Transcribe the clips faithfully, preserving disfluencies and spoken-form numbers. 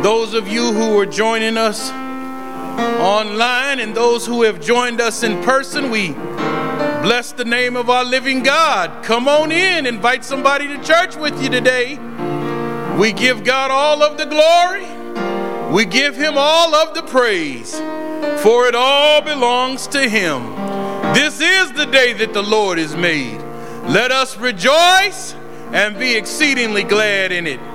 those of you who are joining us online and those who have joined us in person, we bless the name of our living God. Come on in, invite somebody to church with you today. We give God all of the glory. We give him all of the praise, for it all belongs to him. This is the day that the Lord has made. Let us rejoice and be exceedingly glad in it.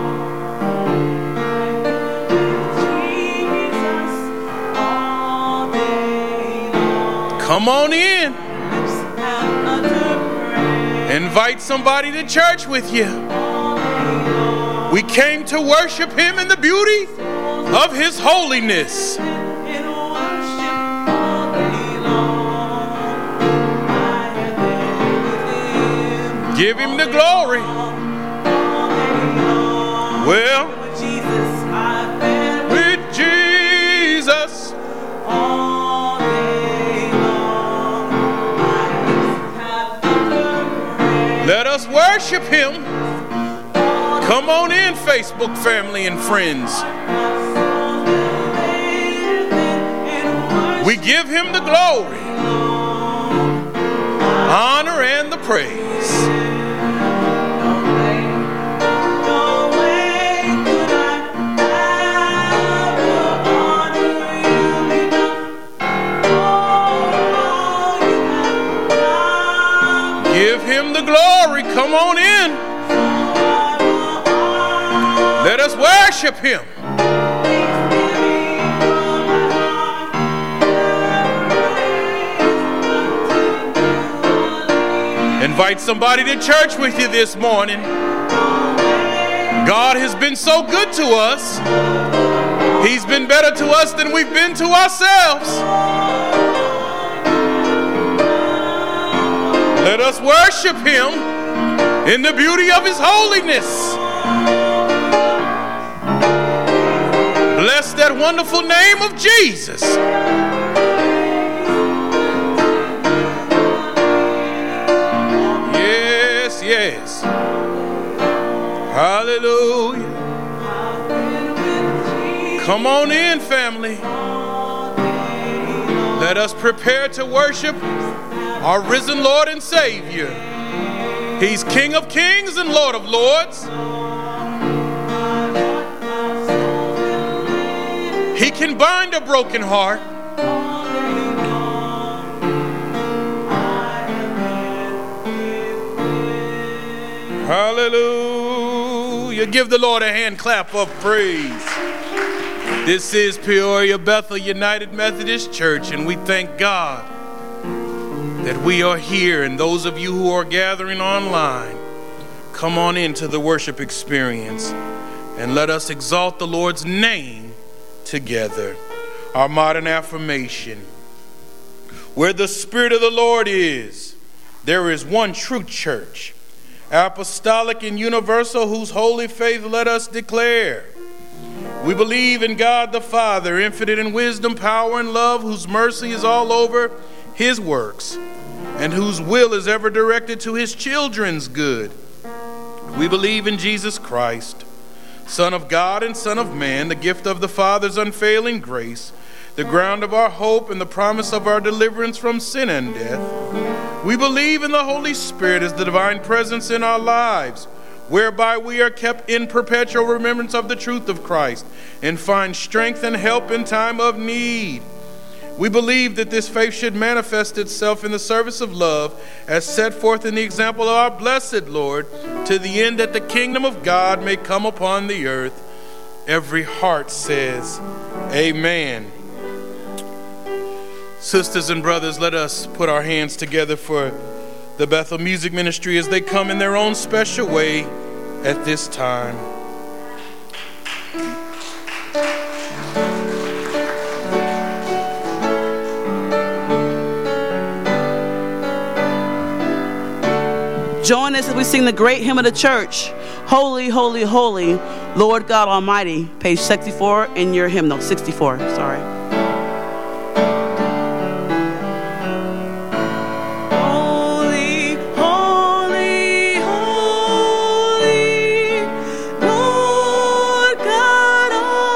Come on in. Invite somebody to church with you. We came to worship him in the beauty of his holiness. Give him the glory. Well, with Jesus. Let us worship him. Come on in, Facebook family and friends. We give him the glory, honor, and the praise. Give him the glory. Come on in. Let us worship him. Invite somebody to church with you this morning. God has been so good to us. He's been better to us than we've been to ourselves. Let us worship him in the beauty of his holiness. Bless that wonderful name of Jesus. Yes, yes. Hallelujah. Come on in, family. Let us prepare to worship our risen Lord and Savior. He's King of Kings and Lord of Lords. He can bind a broken heart. Hallelujah. Give the Lord a hand clap of praise. This is Peoria Bethel United Methodist Church, and we thank God that we are here, and those of you who are gathering online, come on into the worship experience and let us exalt the Lord's name together. Our modern affirmation: where the Spirit of the Lord is, there is one true church, apostolic and universal, whose holy faith let us declare. We believe in God the Father, infinite in wisdom, power, and love, whose mercy is all over his works, and whose will is ever directed to his children's good. We believe in Jesus Christ, Son of God and Son of Man, the gift of the Father's unfailing grace, the ground of our hope and the promise of our deliverance from sin and death. We believe in the Holy Spirit as the divine presence in our lives, whereby we are kept in perpetual remembrance of the truth of Christ and find strength and help in time of need. We believe that this faith should manifest itself in the service of love as set forth in the example of our blessed Lord, to the end that the kingdom of God may come upon the earth. Every heart says, amen. Sisters and brothers, let us put our hands together for the Bethel Music Ministry as they come in their own special way at this time. Join us as we sing the great hymn of the church, Holy, Holy, Holy, Lord God Almighty, page sixty-four in your hymnal, sixty-four, sorry. Lord God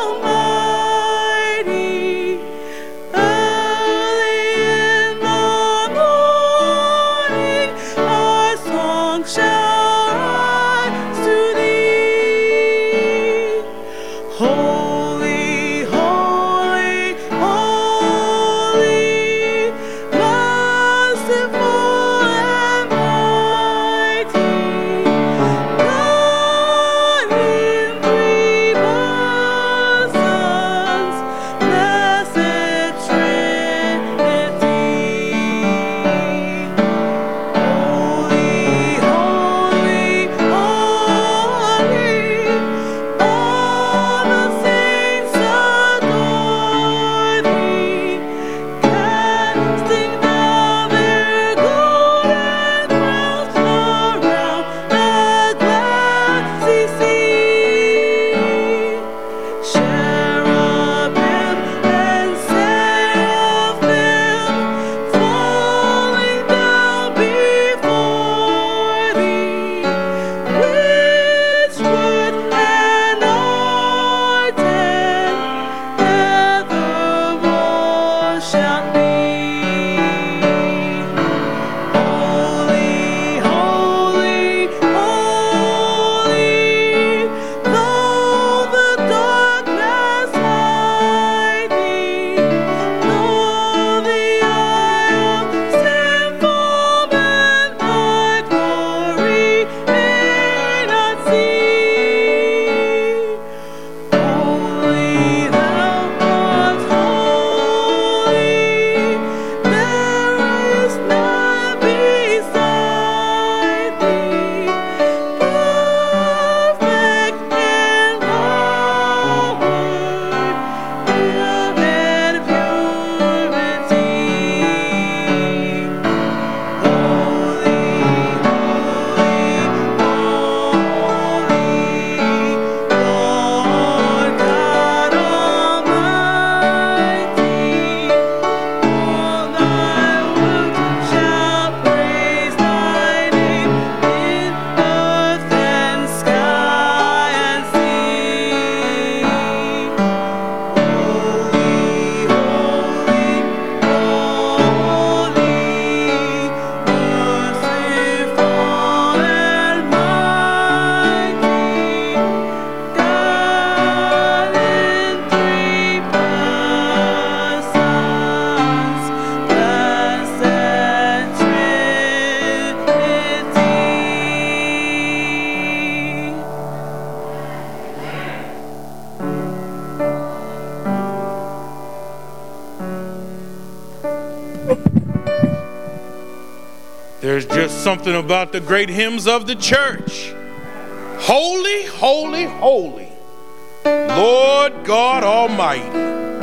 There's just something about the great hymns of the church. Holy, holy, holy, Lord God Almighty,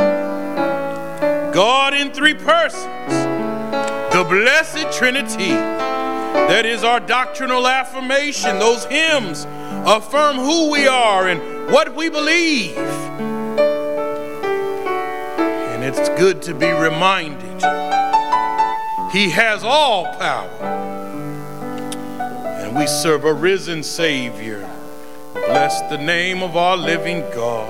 God in three persons, the blessed Trinity. That is our doctrinal affirmation. Those hymns affirm who we are and what we believe. And it's good to be reminded He has all power. And we serve a risen Savior. Bless the name of our living God.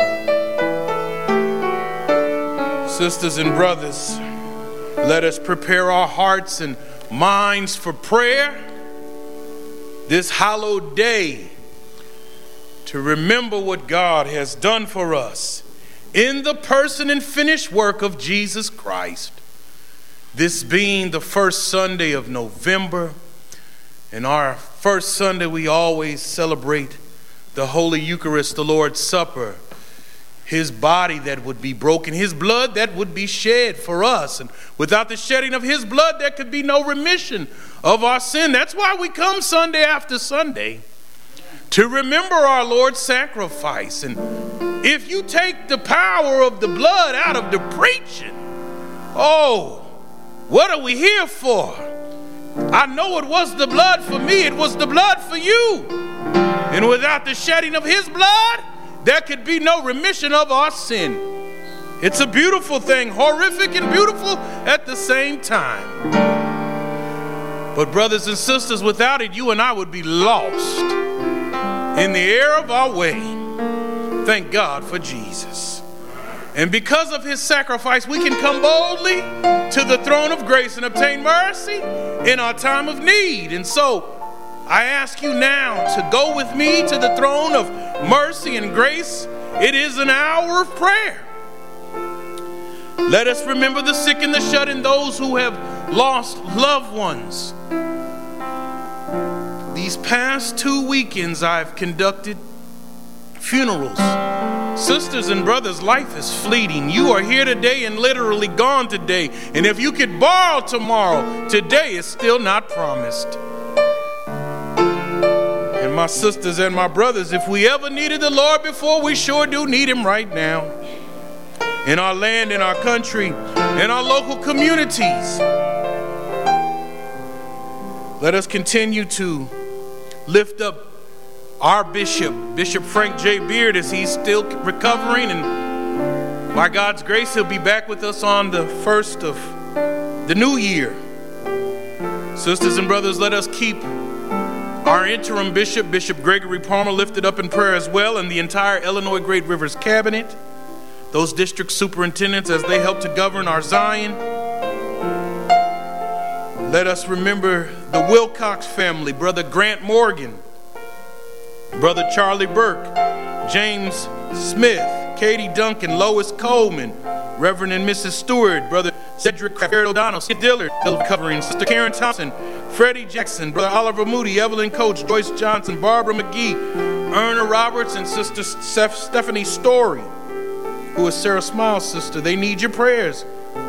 Sisters and brothers, let us prepare our hearts and minds for prayer this hallowed day, to remember what God has done for us in the person and finished work of Jesus Christ. This being the first Sunday of November, and our first Sunday we always celebrate the Holy Eucharist, the Lord's Supper, His body that would be broken, His blood that would be shed for us. And without the shedding of His blood, there could be no remission of our sin. That's why we come Sunday after Sunday, to remember our Lord's sacrifice. And if you take the power of the blood out of the preaching, oh, what are we here for? I know it was the blood for me. It was the blood for you. And without the shedding of His blood, there could be no remission of our sin. It's a beautiful thing, horrific and beautiful at the same time. But brothers and sisters, without it, you and I would be lost in the air of our way. Thank God for Jesus. And because of His sacrifice, we can come boldly to the throne of grace and obtain mercy in our time of need. And so I ask you now to go with me to the throne of mercy and grace. It is an hour of prayer. Let us remember the sick and the shut-in, those who have lost loved ones. These past two weekends I've conducted funerals. Sisters and brothers, life is fleeting. You are here today and literally gone today. And if you could borrow tomorrow, today is still not promised. And my sisters and my brothers, if we ever needed the Lord before, we sure do need Him right now. In our land, in our country, in our local communities. Let us continue to lift up our bishop, Bishop Frank J. Beard, as he's still recovering, and by God's grace, he'll be back with us on the first of the new year. Sisters and brothers, let us keep our interim bishop, Bishop Gregory Palmer, lifted up in prayer as well, and the entire Illinois Great Rivers cabinet, those district superintendents as they help to govern our Zion. Let us remember the Wilcox family, Brother Grant Morgan, Brother Charlie Burke, James Smith, Katie Duncan, Lois Coleman, Reverend and Missus Stewart, Brother Cedric O'Donnell, Sid Dillard, covering Sister Karen Thompson, Freddie Jackson, Brother Oliver Moody, Evelyn Coach, Joyce Johnson, Barbara McGee, Erna Roberts, and Sister Steph- Stephanie Story, who is Sarah Smiles' sister. They need your prayers.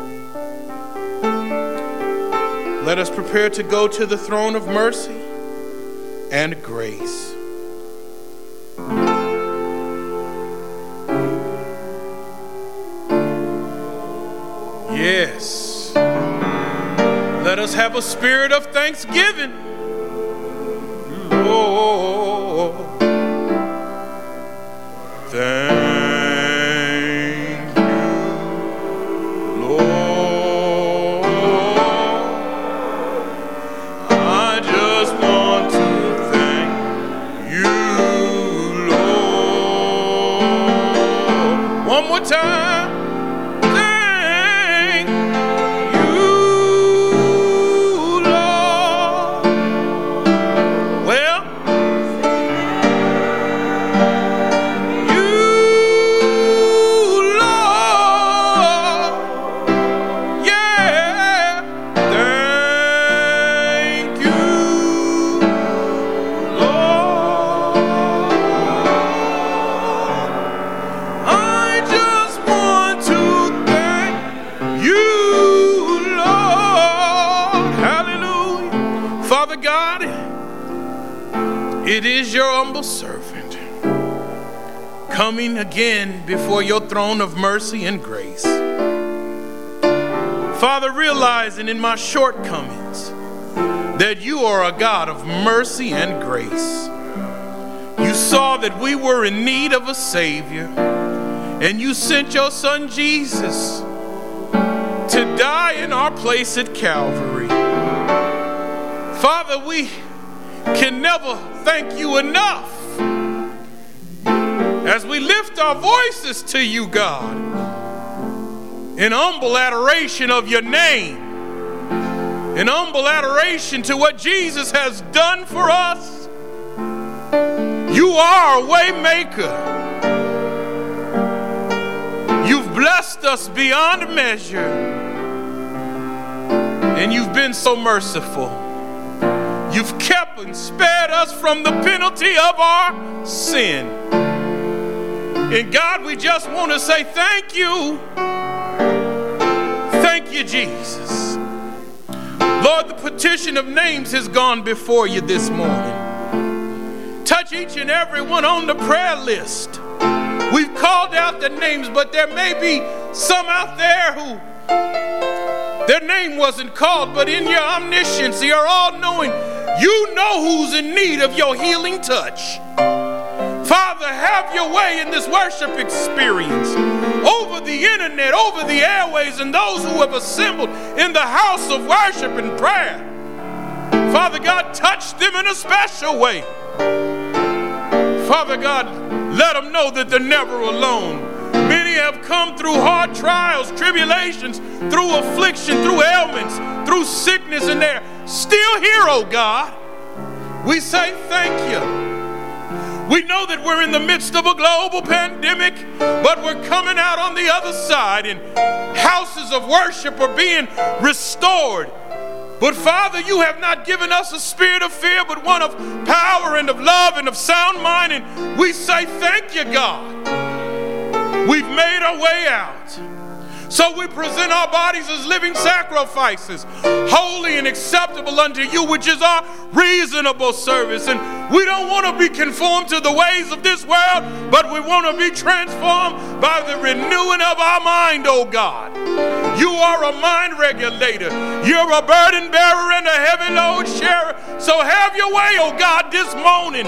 Let us prepare to go to the throne of mercy and grace. Yes. Let us have a spirit of thanksgiving. Lord, thank you, Lord. I just want to thank you, Lord. One more time. I just want It is your humble servant, coming again before your throne of mercy and grace. Father, realizing in my shortcomings that you are a God of mercy and grace. You saw that we were in need of a Savior, and you sent your Son Jesus to die in our place at Calvary. Father, we can never thank you enough as we lift our voices to you, God, in humble adoration of your name, in humble adoration to what Jesus has done for us. You are a way maker. You've blessed us beyond measure, and you've been so merciful. You've kept and spared us from the penalty of our sin. And God, we just want to say thank you. Thank you, Jesus. Lord, the petition of names has gone before you this morning. Touch each and every one on the prayer list. We've called out the names, but there may be some out there who their name wasn't called, but in your omniscience, your all-knowing, you know who's in need of your healing touch. Father, have your way in this worship experience over the internet, over the airways, and those who have assembled in the house of worship and prayer. Father God, touch them in a special way. Father God, let them know that they're never alone. Many have come through hard trials, tribulations, through affliction, through ailments, through sickness, and they're still here, oh God. We say thank you. We know that we're in the midst of a global pandemic, but we're coming out on the other side, and houses of worship are being restored. But Father, you have not given us a spirit of fear, but one of power and of love and of sound mind, and we say thank you, God. We've made our way out. So we present our bodies as living sacrifices, holy and acceptable unto you, which is our reasonable service. And we don't want to be conformed to the ways of this world, but we want to be transformed by the renewing of our mind, oh God. You are a mind regulator. You're a burden bearer and a heavy load sharer. So have your way, oh God, this morning,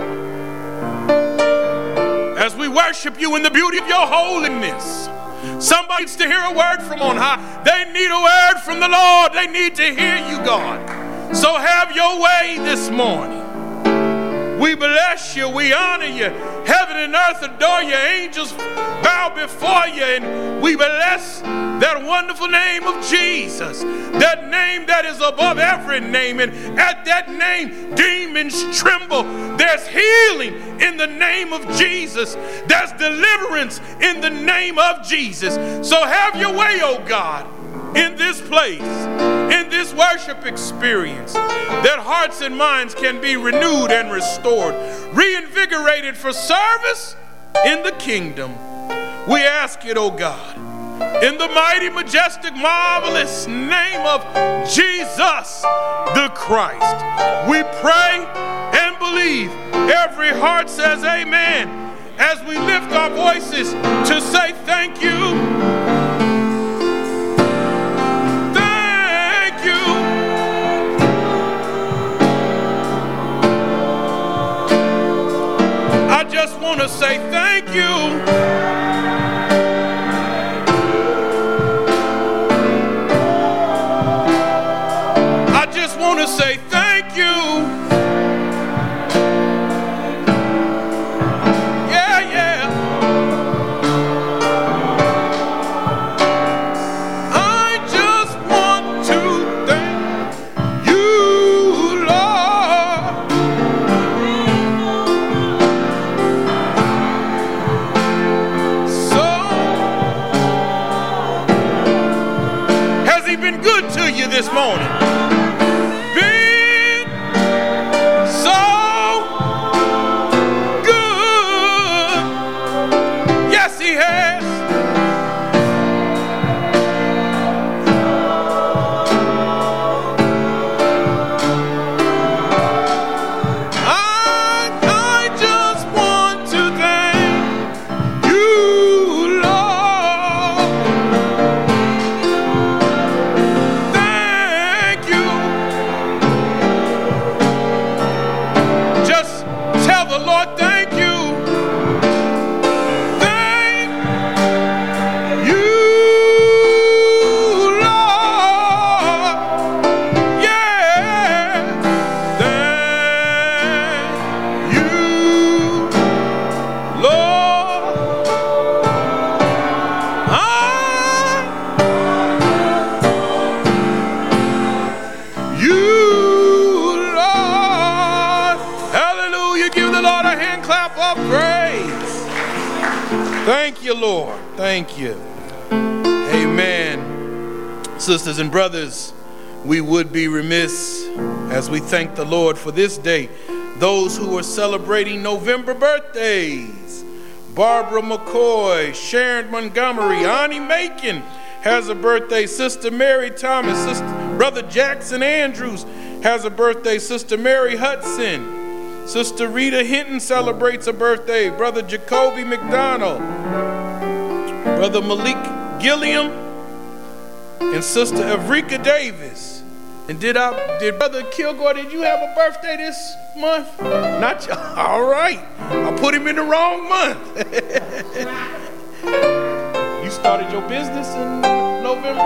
as we worship you in the beauty of your holiness. Somebody needs to hear a word from on high. They need a word from the Lord. They need to hear you, God. So have your way this morning. We bless you. We honor you. Heaven and earth adore you. Angels bow before you. And we bless that wonderful name of Jesus. That name that is above every name. And at that name, demons tremble. There's healing in the name of Jesus. There's deliverance in the name of Jesus. So have your way, oh God, in this place, in this worship experience, that hearts and minds can be renewed and restored, reinvigorated for service in the kingdom. We ask it, oh God, in the mighty, majestic, marvelous name of Jesus the Christ. We pray and believe. Every heart says amen as we lift our voices to say thank you. Thank you. I just want to say thank you. I just want to say thank you. Yeah, yeah. I just want to thank you, Lord. So, has he been good to you this morning? I you, Lord. Thank you. Amen. Sisters and brothers, we would be remiss as we thank the Lord for this day. Those who are celebrating November birthdays: Barbara McCoy, Sharon Montgomery, Annie Macon has a birthday. Sister Mary Thomas, Sister, Brother Jackson Andrews has a birthday. Sister Mary Hudson, Sister Rita Hinton celebrates a birthday. Brother Jacoby McDonald, Brother Malik Gilliam, and Sister Evrika Davis. And did I, did Brother Kilgore, did you have a birthday this month? Not you. All right. I put him in the wrong month. You started your business in November?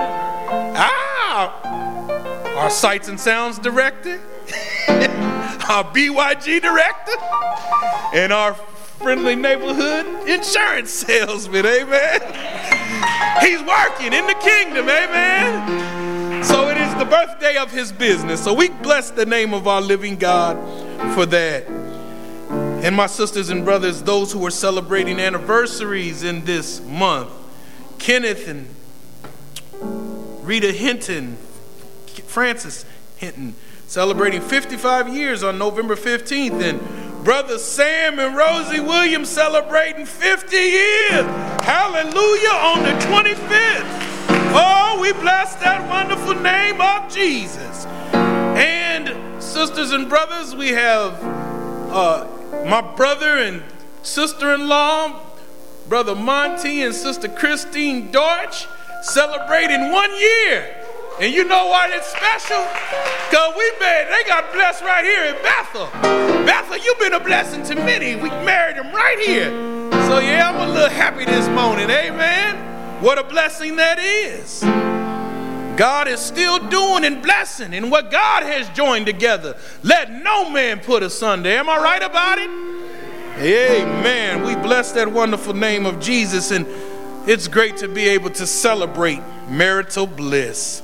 Ah! Our Sights and Sounds director, our B Y G director, and our friendly neighborhood insurance salesman, amen? He's working in the kingdom, amen? So it is the birthday of his business. So we bless the name of our living God for that. And my sisters and brothers, those who are celebrating anniversaries in this month: Kenneth and Rita Hinton, Francis Hinton, celebrating fifty-five years on November fifteenth, and Brother Sam and Rosie Williams celebrating fifty years. Hallelujah, on the twenty-fifth. Oh, we bless that wonderful name of Jesus. And sisters and brothers, we have uh, my brother and sister-in-law, Brother Monty and Sister Christine Deutsch, celebrating one year. And you know why it's special? Because we made, they got blessed right here in Bethel. Bethel, you've been a blessing to many. We married them right here. So yeah, I'm a little happy this morning, amen? What a blessing that is. God is still doing and blessing, and what God has joined together, let no man put asunder. Am I right about it? Amen. We bless that wonderful name of Jesus, and it's great to be able to celebrate marital bliss.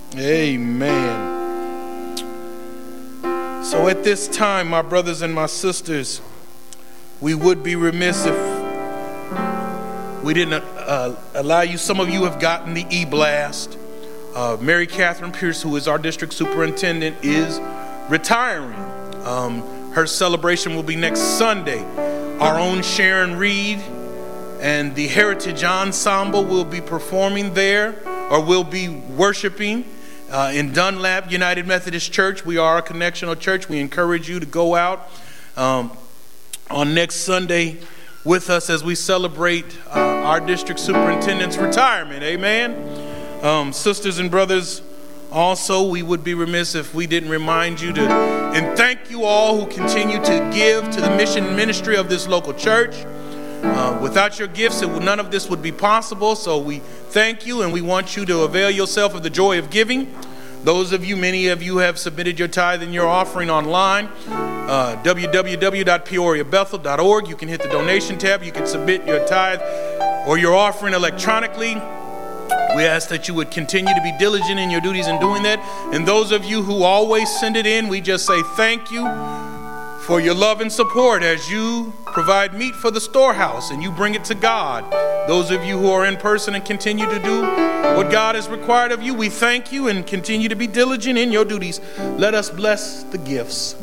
Amen. So at this time, my brothers and my sisters, we would be remiss if we didn't uh, allow you. Some of you have gotten the e-blast. Uh, Mary Catherine Pierce, who is our district superintendent, is retiring. Um, her celebration will be next Sunday. Our own Sharon Reed and the Heritage Ensemble will be performing there, or will be worshiping uh, in Dunlap United Methodist Church. We are a connectional church. We encourage you to go out um, on next Sunday with us as we celebrate uh, our district superintendent's retirement. Amen. Um, sisters and brothers, also, we would be remiss if we didn't remind you to and thank you all who continue to give to the mission ministry of this local church. Uh, without your gifts, it would, none of this would be possible. So we thank you, and we want you to avail yourself of the joy of giving. Those of you, many of you have submitted your tithe and your offering online. Uh, w w w dot peoria bethel dot org. You can hit the donation tab. You can submit your tithe or your offering electronically. We ask that you would continue to be diligent in your duties in doing that. And those of you who always send it in, we just say thank you for your love and support as you provide meat for the storehouse and you bring it to God. Those of you who are in person and continue to do what God has required of you, we thank you and continue to be diligent in your duties. Let us bless the gifts.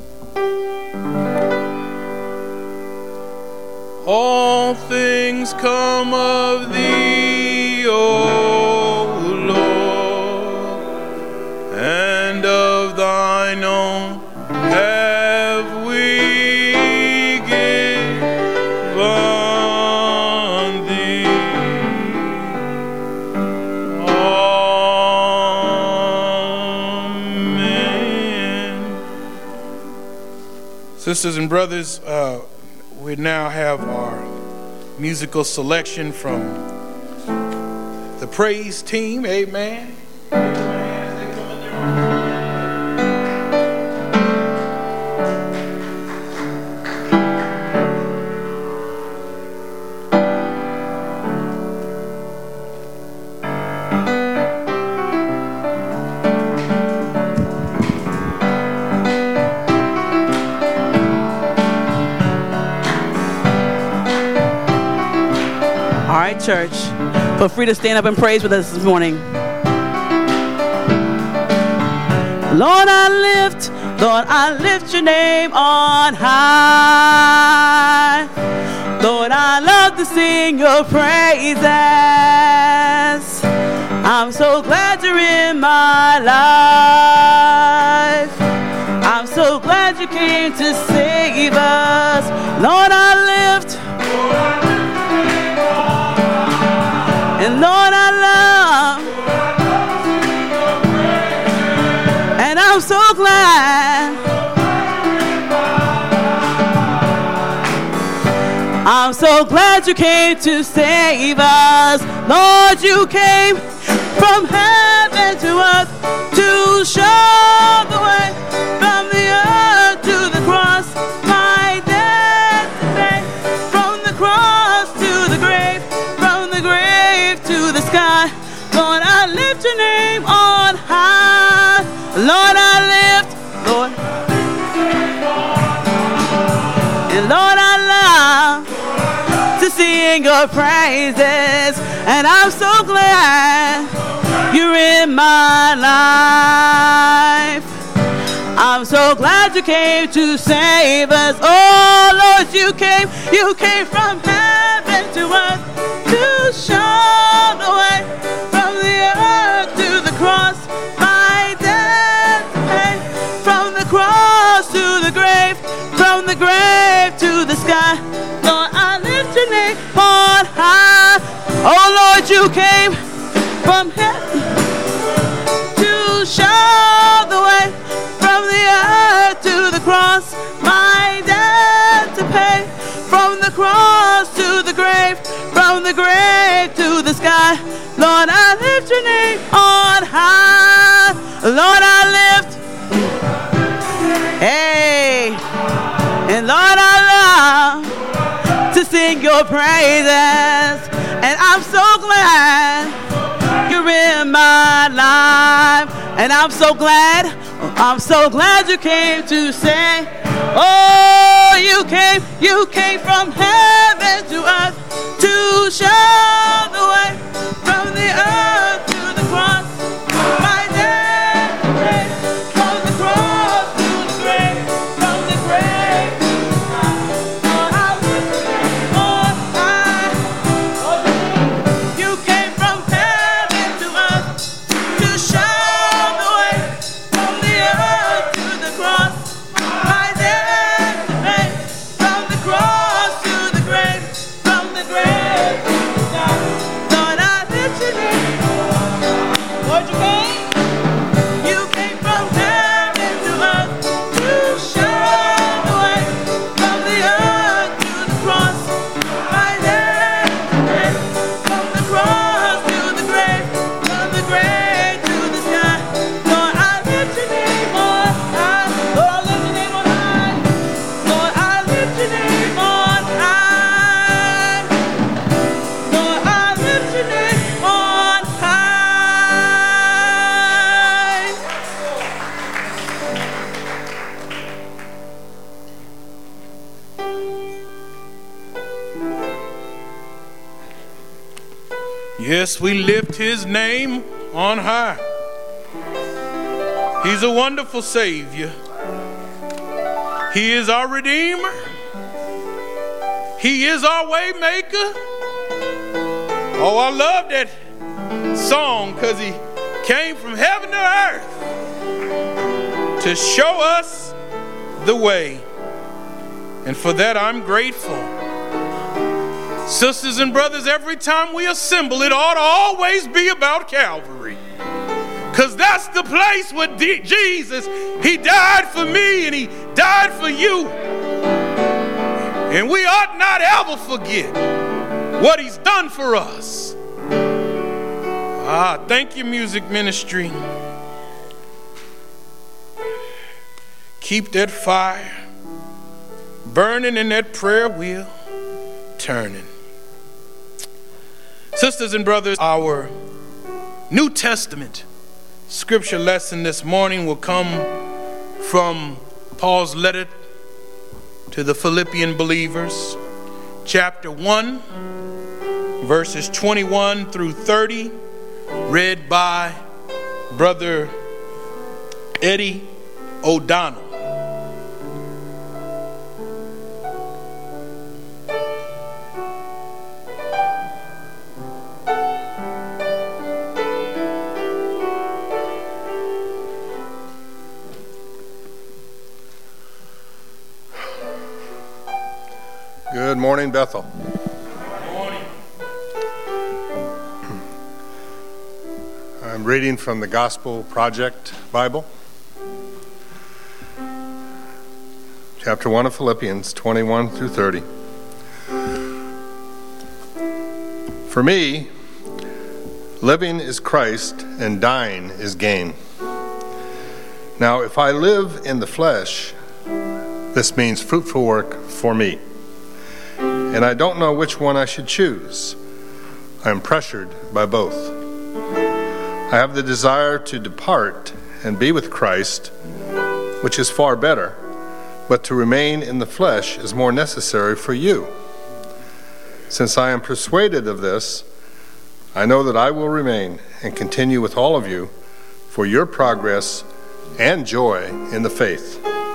All things come of thee, O Lord, and of thine own have we given thee. Amen. Sisters and brothers, uh, we now have our musical selection from the praise team. Amen. church. Feel free to stand up and praise with us this morning. Lord, I lift, Lord, I lift your name on high. Lord, I love to sing your praises. I'm so glad you're in my life. I'm so glad you came to save us. Lord, I lift, and Lord, I love, and I'm so glad. I'm so glad you came to save us. Lord, you came from heaven to earth to show the way, from the earth to the cross, my death to pay, from the cross to the grave, from the grave to the sky. Lord, I lift your name on high. Lord, I lift, Lord, and Lord, I love to sing your praises, and I'm so glad you're in my life. I'm so glad you came to save us. Oh Lord, you came, you came from heaven to earth to show the way, from the earth to the cross, my death to pay, from the cross to the grave, from the grave to the sky. Lord, I lift your name on high. Oh Lord, you came from heaven to show the way, from the earth to the cross, my debt to pay, from the cross to the grave, from the grave to the sky. Lord, I lift your name on high. Lord, I lift, hey, and Lord, I love to sing your praises, and I'm so glad you're in my life, and I'm so glad, I'm so glad you came to say, oh, you came, you came from heaven to earth to show the way, from the earth to the cross, my death to pay, from the cross to the grave, from the grave to the sky. Lord, I lift your name on high. You came from heaven to earth to show the way, from the earth to the cross, my death to pay, from the cross to the grave, from the grave to the sky. Lord, I lift your name. Lord, you came, you came from heaven to earth to show the way, from the earth to the cross, my death to pay, from the cross to the grave, from the grave to the sky. Lord, I lift your name on high. Lord, I lift your name on high. Lord, I lift your name on high. Lord, I lift your name on high. Yes, we lift his name on high. He's a wonderful Savior. He is our Redeemer. He is our way maker. Oh, I love that song because he came from heaven to earth to show us the way. And for that, I'm grateful. Sisters and brothers, every time we assemble, it ought to always be about Calvary. Because that's the place where D- Jesus, he died for me and he died for you. And we ought not ever forget what he's done for us. Ah, thank you, music ministry. Keep that fire burning and that prayer wheel turning. Sisters and brothers, our New Testament scripture lesson this morning will come from Paul's letter to the Philippian believers, chapter one, verses twenty-one through thirty, read by Brother Eddie O'Donnell. Good morning, Bethel. Good morning. I'm reading from the Gospel Project Bible, chapter one of Philippians, twenty-one through thirty. For me, living is Christ and dying is gain. Now, if I live in the flesh, this means fruitful work for me. And I don't know which one I should choose. I am pressured by both. I have the desire to depart and be with Christ, which is far better, but to remain in the flesh is more necessary for you. Since I am persuaded of this, I know that I will remain and continue with all of you for your progress and joy in the faith,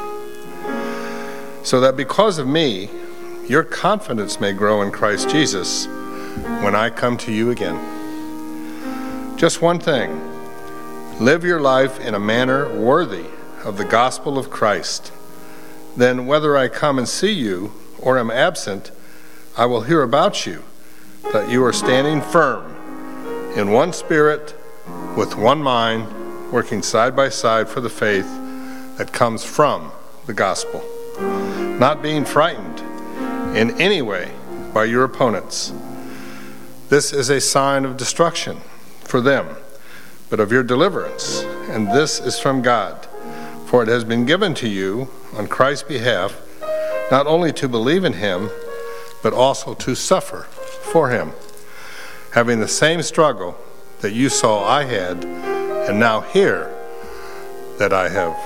so that because of me, your confidence may grow in Christ Jesus when I come to you again. Just one thing: live your life in a manner worthy of the gospel of Christ. Then whether I come and see you or am absent, I will hear about you, that you are standing firm in one spirit, with one mind, working side by side for the faith that comes from the gospel, not being frightened in any way by your opponents. This is a sign of destruction for them, but of your deliverance, and this is from God. For it has been given to you on Christ's behalf, not only to believe in him, but also to suffer for him, having the same struggle that you saw I had, and now hear that I have.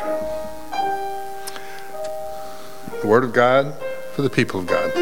The word of God for the people of God.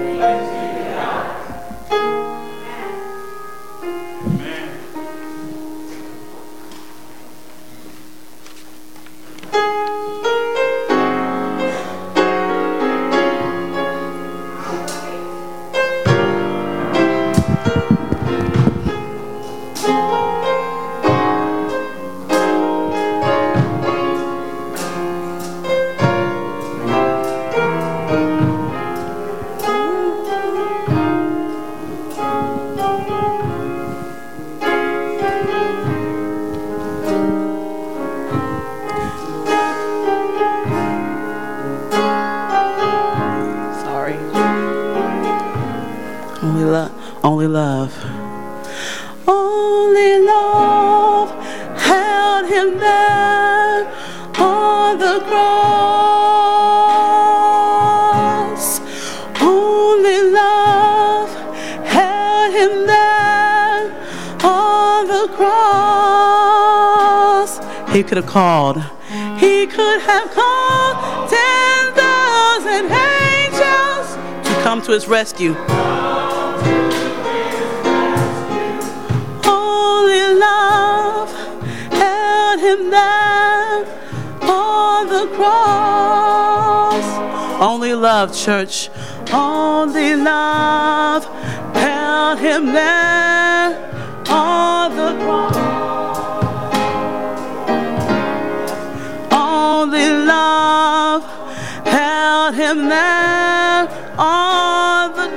Only love. Only love held him there on the cross. Only love held him there on the cross. He could have called. He could have called ten thousand angels to come to his rescue. Love held him there on the cross. Only love, church. Only love held him there on the cross. Only love held him there on the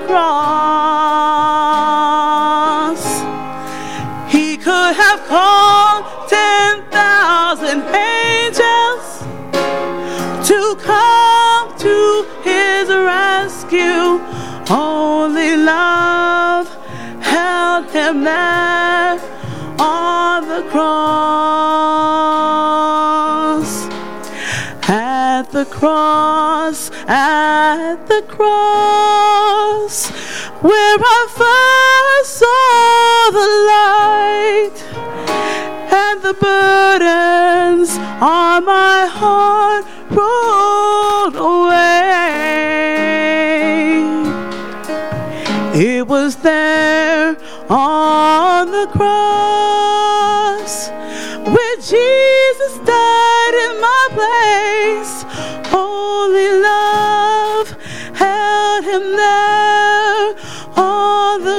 cross. He could have called ten thousand angels to come to his rescue. Only love held him there on the cross. At the cross, at the cross, where I first saw the light, and the burdens on my heart rolled away. It was there on the cross where Jesus died in my place. Holy love held him there on the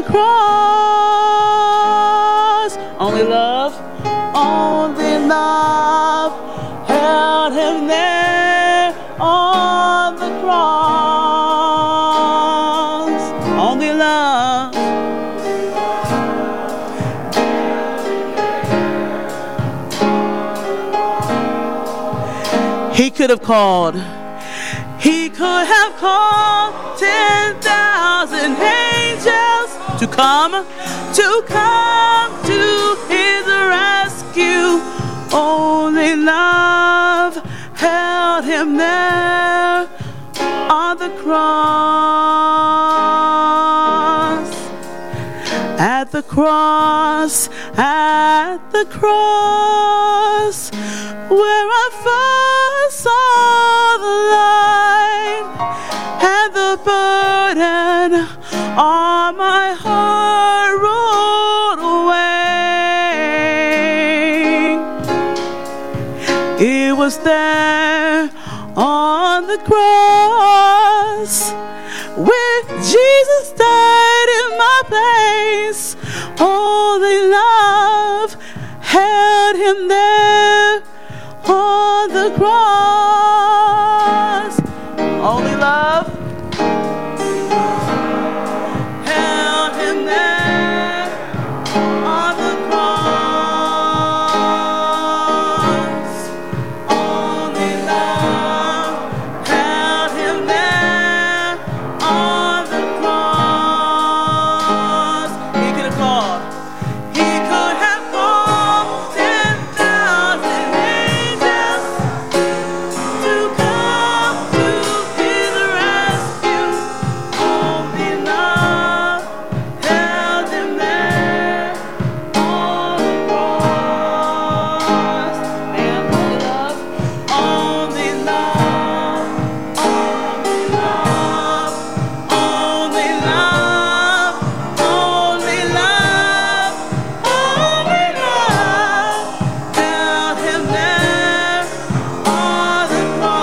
cross. Only love, only love held him there on the cross. Only love. He could have called. He could have called ten thousand angels to come, to come to his rescue. Only love held him there on the cross. At the cross, at the cross, where I first saw the light and the burden on my heart rolled away. It was there on the cross where Jesus died in my place. Only love held him there on the cross. Only love held him there on the cross. Only love held him there on the cross. He could have called. He could have called ten thousand angels to come to his rescue. Only love held him there on the cross. And only love, only love, only love, only love, only love, only love held him there on the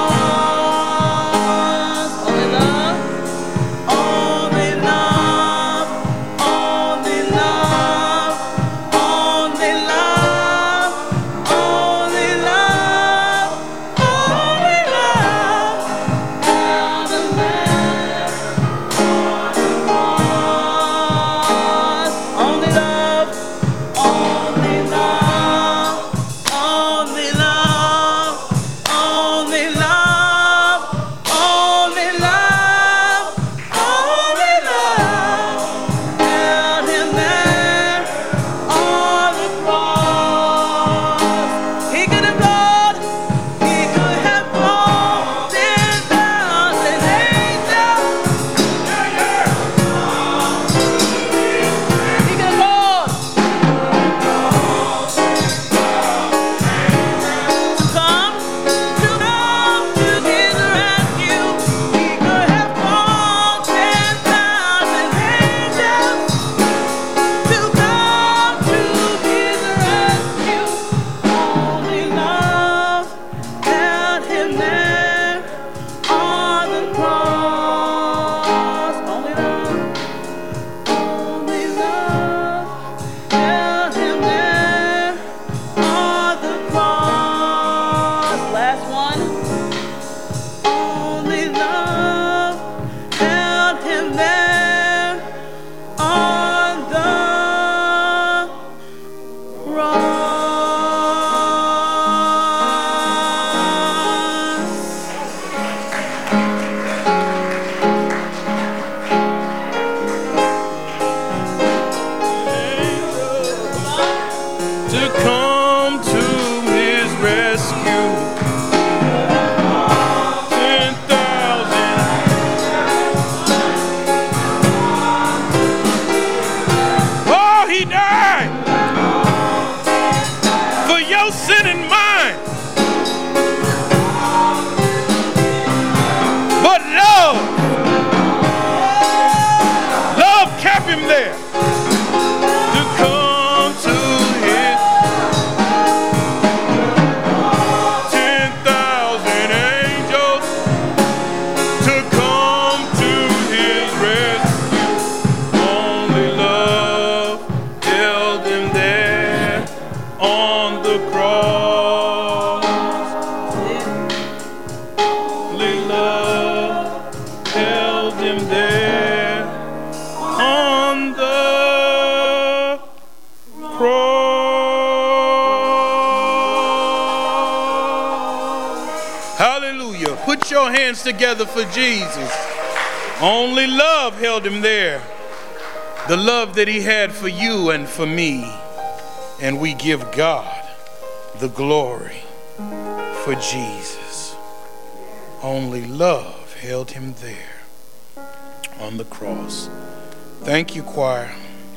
cross. Only love, only love, only love, only love, only love, only love held him there on the cross. Only love, only love, only love, only love, only love, only love held him there on the cross. He could have called, he could have called ten thousand angels. He could have called to come, to come to his rescue. He could have called ten thousand angels to come to his rescue. Only love held him there on the cross. Only love, only love held him there on the cross. Last one. Only love held him there on the To come to his rescue. Ten thousand. Oh, he died for your sin and mine. But love, love Put your hands together for Jesus. Only love held him there. The love that he had for you and for me. And we give God the glory for Jesus. Only love held him there on the cross. Thank you, choir.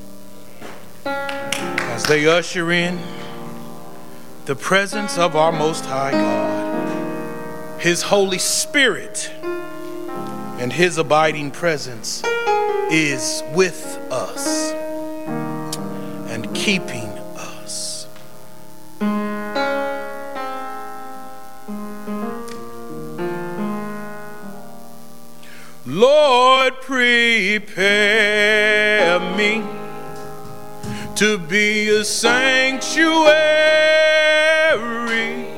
As they usher in the presence of our Most High God, His Holy Spirit and His abiding presence is with us and keeping us. Lord, prepare me to be a sanctuary,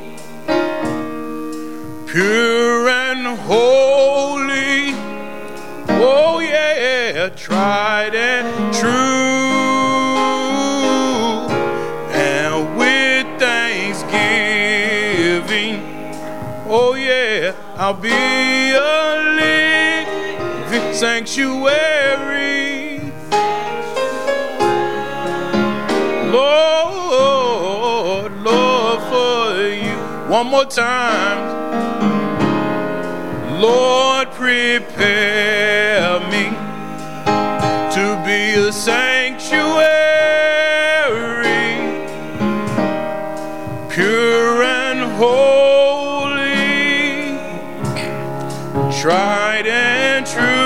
pure and holy, oh yeah, tried and true, and with thanksgiving, oh yeah, I'll be a living sanctuary. Lord, Lord, for you. One more time. Lord, prepare me to be a sanctuary, pure and holy, tried and true.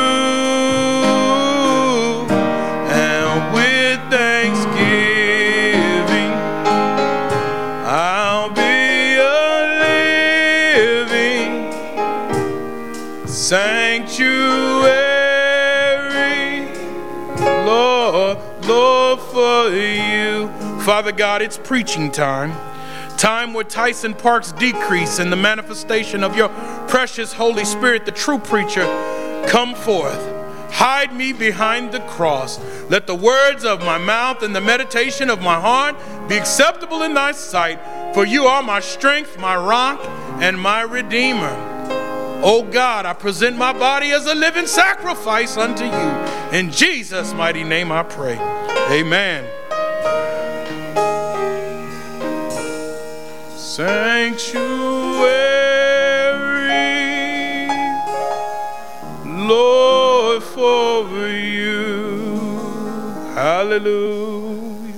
Sanctuary, Lord, Lord, for you. Father God, it's preaching time. Time where Tyson Parks decrease and the manifestation of your precious Holy Spirit, the true preacher, come forth. Hide me behind the cross. Let the words of my mouth and the meditation of my heart be acceptable in thy sight. For you are my strength, my rock, and my redeemer. Oh God, I present my body as a living sacrifice unto you. In Jesus' mighty name I pray. Amen. Sanctuary, Lord, for you. Hallelujah.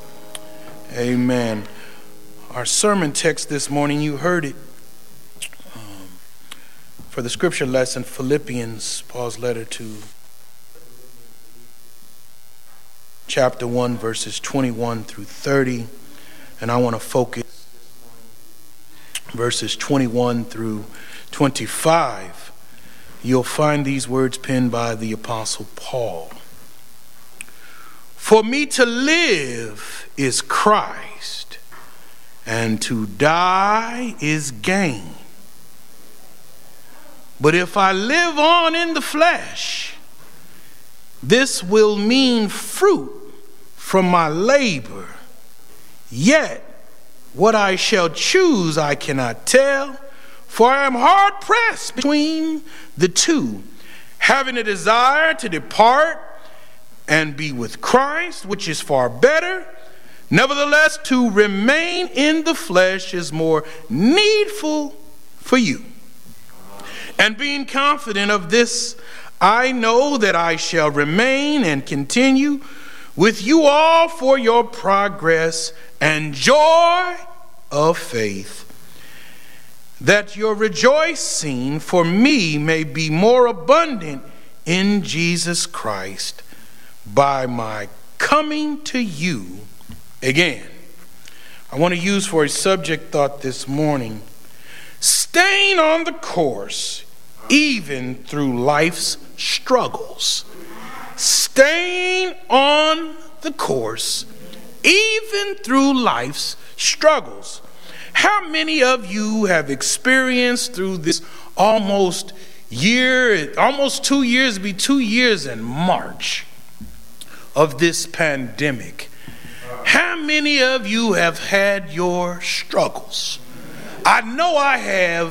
Amen. Our sermon text this morning, you heard it. For the scripture lesson, Philippians, Paul's letter to chapter one, verses twenty-one through thirty. And I want to focus verses twenty-one through twenty-five. You'll find these words penned by the Apostle Paul. For me to live is Christ, and to die is gain. But if I live on in the flesh, this will mean fruit from my labor. Yet what I shall choose I cannot tell, for I am hard pressed between the two, having a desire to depart and be with Christ, which is far better. Nevertheless, to remain in the flesh is more needful for you. And being confident of this, I know that I shall remain and continue with you all for your progress and joy of faith, that your rejoicing for me may be more abundant in Jesus Christ by my coming to you again. I want to use for a subject thought this morning, staying on the course even through life's struggles. Staying on the course even through life's struggles. How many of you have experienced through this almost year, almost two years, be two years in March of this pandemic? How many of you have had your struggles? I know I have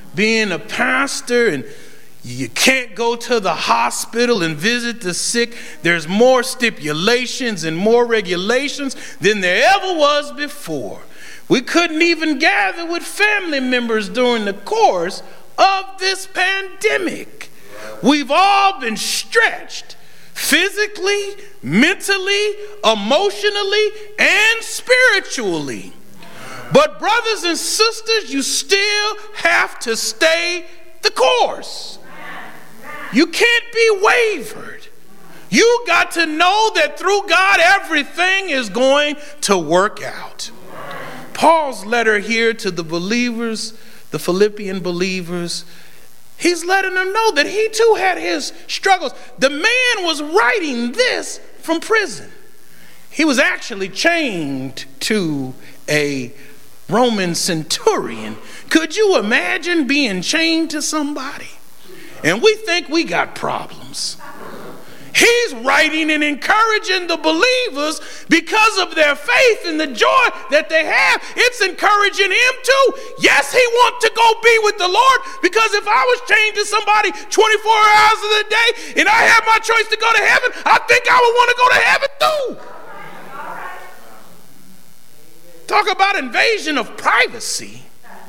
being a pastor and you can't go to the hospital and visit the sick. There's more stipulations and more regulations than there ever was before. We couldn't even gather with family members during the course of this pandemic. We've all been stretched physically, mentally, emotionally, and spiritually. But brothers and sisters, you still have to stay the course. You can't be wavered. You got to know that through God, everything is going to work out. Paul's letter here to the believers, the Philippian believers, he's letting them know that he too had his struggles. The man was writing this from prison. He was actually chained to a Roman centurion. Could you imagine being chained to somebody? And we think we got problems. He's writing and encouraging the believers because of their faith and the joy that they have. It's encouraging him too. Yes, he wants to go be with the Lord, because if I was chained to somebody twenty-four hours of the day and I had my choice to go to heaven, I think I would want to go to heaven too. Talk about invasion of privacy.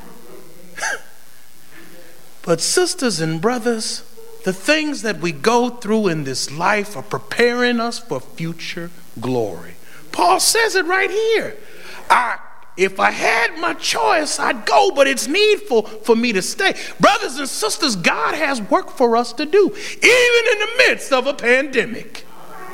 But sisters and brothers, the things that we go through in this life are preparing us for future glory. Paul says it right here. I, if I had my choice, I'd go, but it's needful for me to stay. Brothers and sisters, God has work for us to do, even in the midst of a pandemic.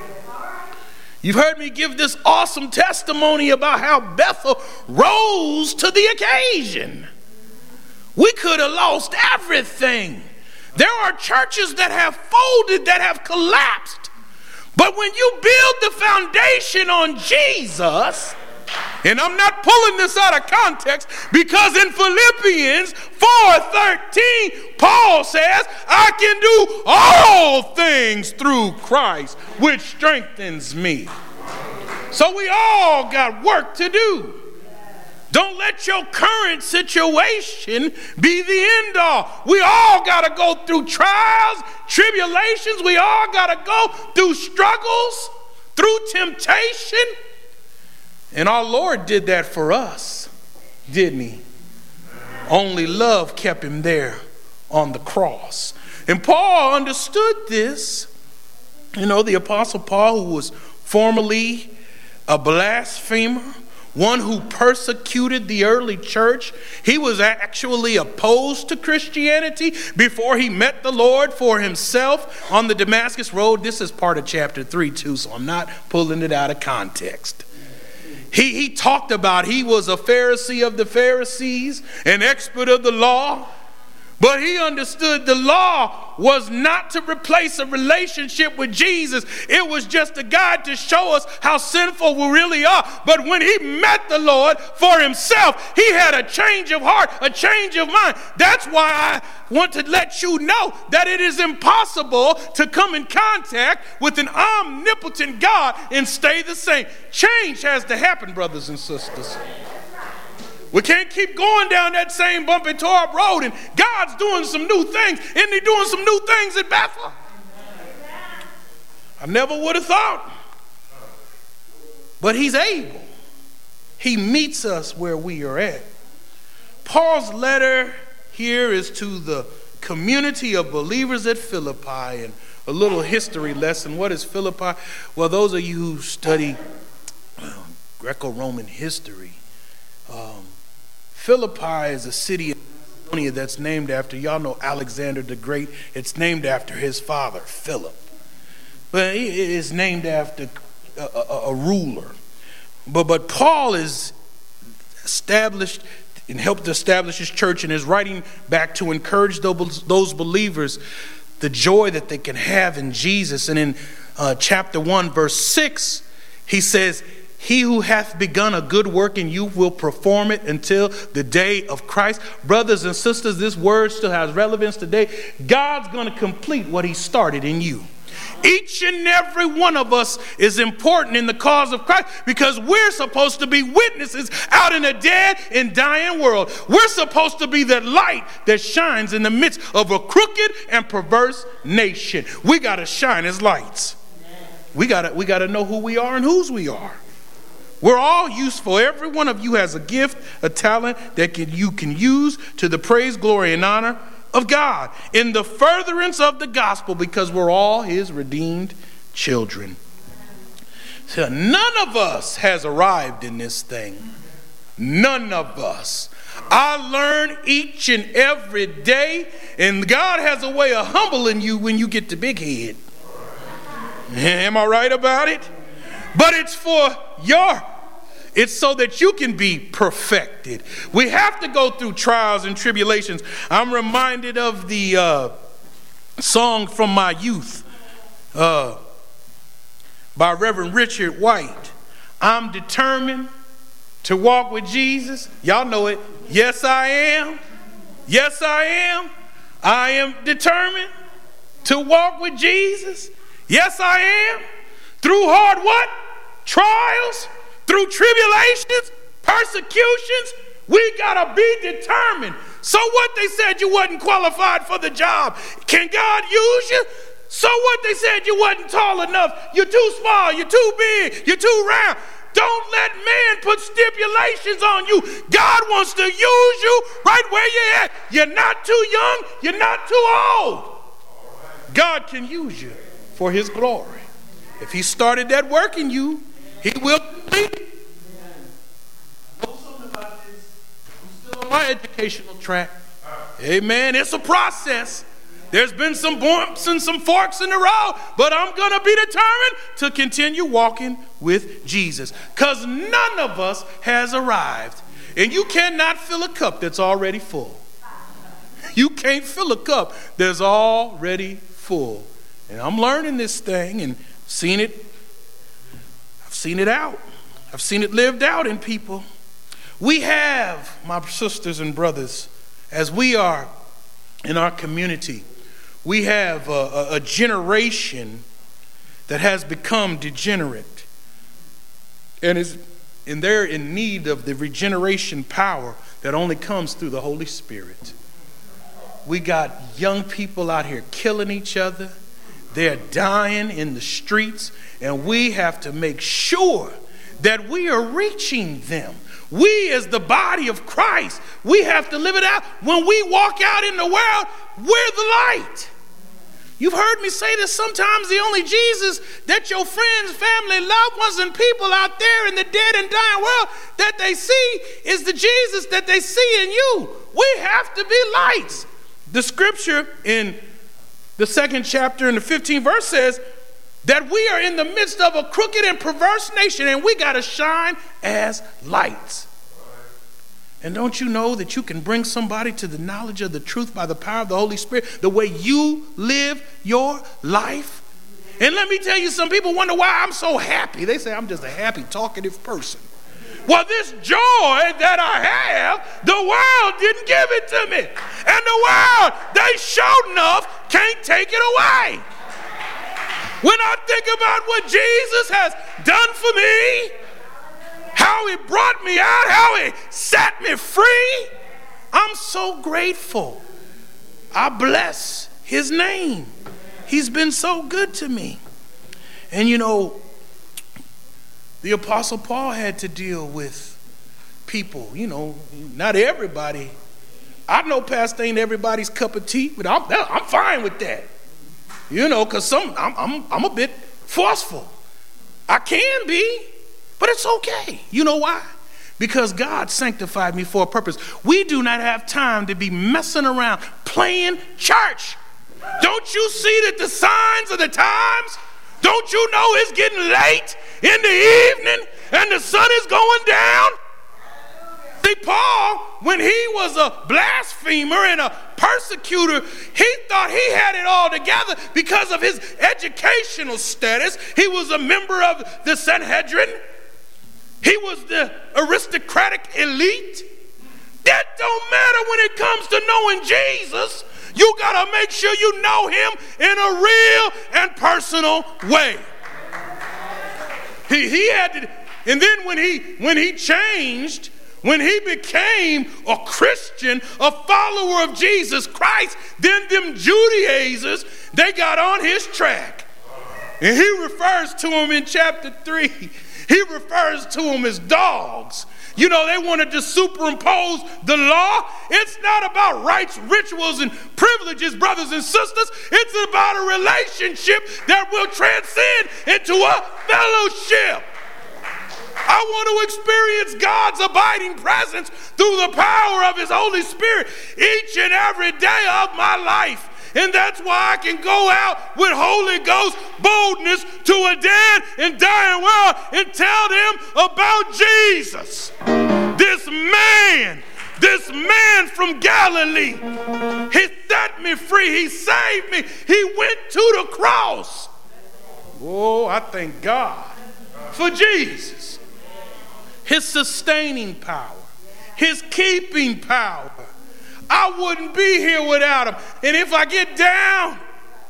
You've heard me give this awesome testimony about how Bethel rose to the occasion. We could have lost everything. There are churches that have folded, that have collapsed. But when you build the foundation on Jesus, and I'm not pulling this out of context, because in Philippians four thirteen, Paul says, I can do all things through Christ, which strengthens me. So we all got work to do. Don't let your current situation be the end all. We all got to go through trials, tribulations. We all got to go through struggles, through temptation. And our Lord did that for us, didn't he? Only love kept him there on the cross. And Paul understood this. You know, the Apostle Paul, who was formerly a blasphemer, one who persecuted the early church. He was actually opposed to Christianity before he met the Lord for himself on the Damascus Road. This is part of chapter three too, so I'm not pulling it out of context. He, he talked about he was a Pharisee of the Pharisees, an expert of the law. But he understood the law was not to replace a relationship with Jesus. It was just a guide to show us how sinful we really are. But when he met the Lord for himself, he had a change of heart, a change of mind. That's why I want to let you know that it is impossible to come in contact with an omnipotent God and stay the same. Change has to happen, brothers and sisters. We can't keep going down that same bumpy, tore up road, and God's doing some new things. Isn't he doing some new things at Bethel? I never would have thought. But he's able. He meets us where we are at. Paul's letter here is to the community of believers at Philippi, and a little history lesson. What is Philippi? Well, those of you who study uh, Greco-Roman history, um, Philippi is a city in Macedonia that's named after, y'all know Alexander the Great. It's named after his father, Philip. But it is named after a, a, a ruler. But, but Paul is established and helped establish his church, and is writing back to encourage those, those believers the joy that they can have in Jesus. And in uh, chapter one, verse six, he says, he who hath begun a good work in you will perform it until the day of Christ. Brothers and sisters, this word still has relevance today. God's going to complete what he started in you. Even Each and every one of us is important in the cause of Christ because we're supposed to be witnesses out in a dead and dying world. We're supposed to be the light that shines in the midst of a crooked and perverse nation. We got to shine as lights. We got to we got to know who we are and whose we are. We're all useful. Every one of you has a gift, a talent that can, you can use to the praise, glory, and honor of God in the furtherance of the gospel, because we're all his redeemed children. So none of us has arrived in this thing. None of us. I learn each and every day, and God has a way of humbling you when you get the big head. Am I right about it? But it's for your, it's so that you can be perfected. We have to go through trials and tribulations. I'm reminded of the uh, song from my youth uh, by Reverend Richard White. I'm determined to walk with Jesus. Y'all know it. Yes, I am. Yes, I am. I am determined to walk with Jesus. Yes, I am. Through hard what? Trials, through tribulations, persecutions, we gotta be determined. So what? They said you wasn't qualified for the job. Can God use you? So what? They said you wasn't tall enough. You're too small, you're too big, you're too round. Don't let man put stipulations on you. God wants to use you right where you're at. You're not too young, you're not too old. God can use you for his glory. If he started that work in you, he will complete it. I know something about this. I'm still on my educational track. Amen. It's a process. There's been some bumps and some forks in the road, but I'm going to be determined to continue walking with Jesus, because none of us has arrived. And you cannot fill a cup that's already full. You can't fill a cup that's already full. And I'm learning this thing and seen it. I've seen it out. I've seen it lived out in people. We have, my sisters and brothers, as we are in our community, we have a, a, a generation that has become degenerate, and is and they're in need of the regeneration power that only comes through the Holy Spirit. We got young people out here killing each other. They're dying in the streets, and we have to make sure that we are reaching them. We, as the body of Christ, we have to live it out. When we walk out in the world, we're the light. You've heard me say this sometimes. The only Jesus that your friends, family, loved ones, and people out there in the dead and dying world that they see is the Jesus that they see in you. We have to be lights. The scripture in the second chapter in the fifteenth verse says that we are in the midst of a crooked and perverse nation, and we got to shine as lights. And don't you know that you can bring somebody to the knowledge of the truth by the power of the Holy Spirit, the way you live your life? And let me tell you, some people wonder why I'm so happy. They say I'm just a happy, talkative person. Well, this joy that I have, the world didn't give it to me. And the world, they sure enough can't take it away. When I think about what Jesus has done for me, how he brought me out, how he set me free, I'm so grateful. I bless his name. He's been so good to me. And you know, the Apostle Paul had to deal with people. You know, not everybody. I know pastor ain't everybody's cup of tea, but I'm, I'm fine with that. You know, because some I'm, I'm, I'm a bit forceful. I can be, but it's okay. You know why? Because God sanctified me for a purpose. We do not have time to be messing around playing church. Don't you see that the signs of the times? Don't you know it's getting late in the evening and the sun is going down? See, Paul, when he was a blasphemer and a persecutor, he thought he had it all together because of his educational status. He was a member of the Sanhedrin. He was the aristocratic elite. That don't matter when it comes to knowing Jesus. You got to make sure you know him in a real and personal way. He, he had to, and then when he when he changed, when he became a Christian, a follower of Jesus Christ, then them Judaizers, they got on his track. And he refers to them in chapter three. He refers to them as dogs. You know, they wanted to superimpose the law. It's not about rights, rituals, and privileges, brothers and sisters. It's about a relationship that will transcend into a fellowship. I want to experience God's abiding presence through the power of his Holy Spirit each and every day of my life. And that's why I can go out with Holy Ghost boldness to a dead and dying world and tell them about Jesus. This man, this man from Galilee, he set me free. He saved me. He went to the cross. Oh, I thank God for Jesus. His sustaining power, his keeping power. I wouldn't be here without him. And if I get down,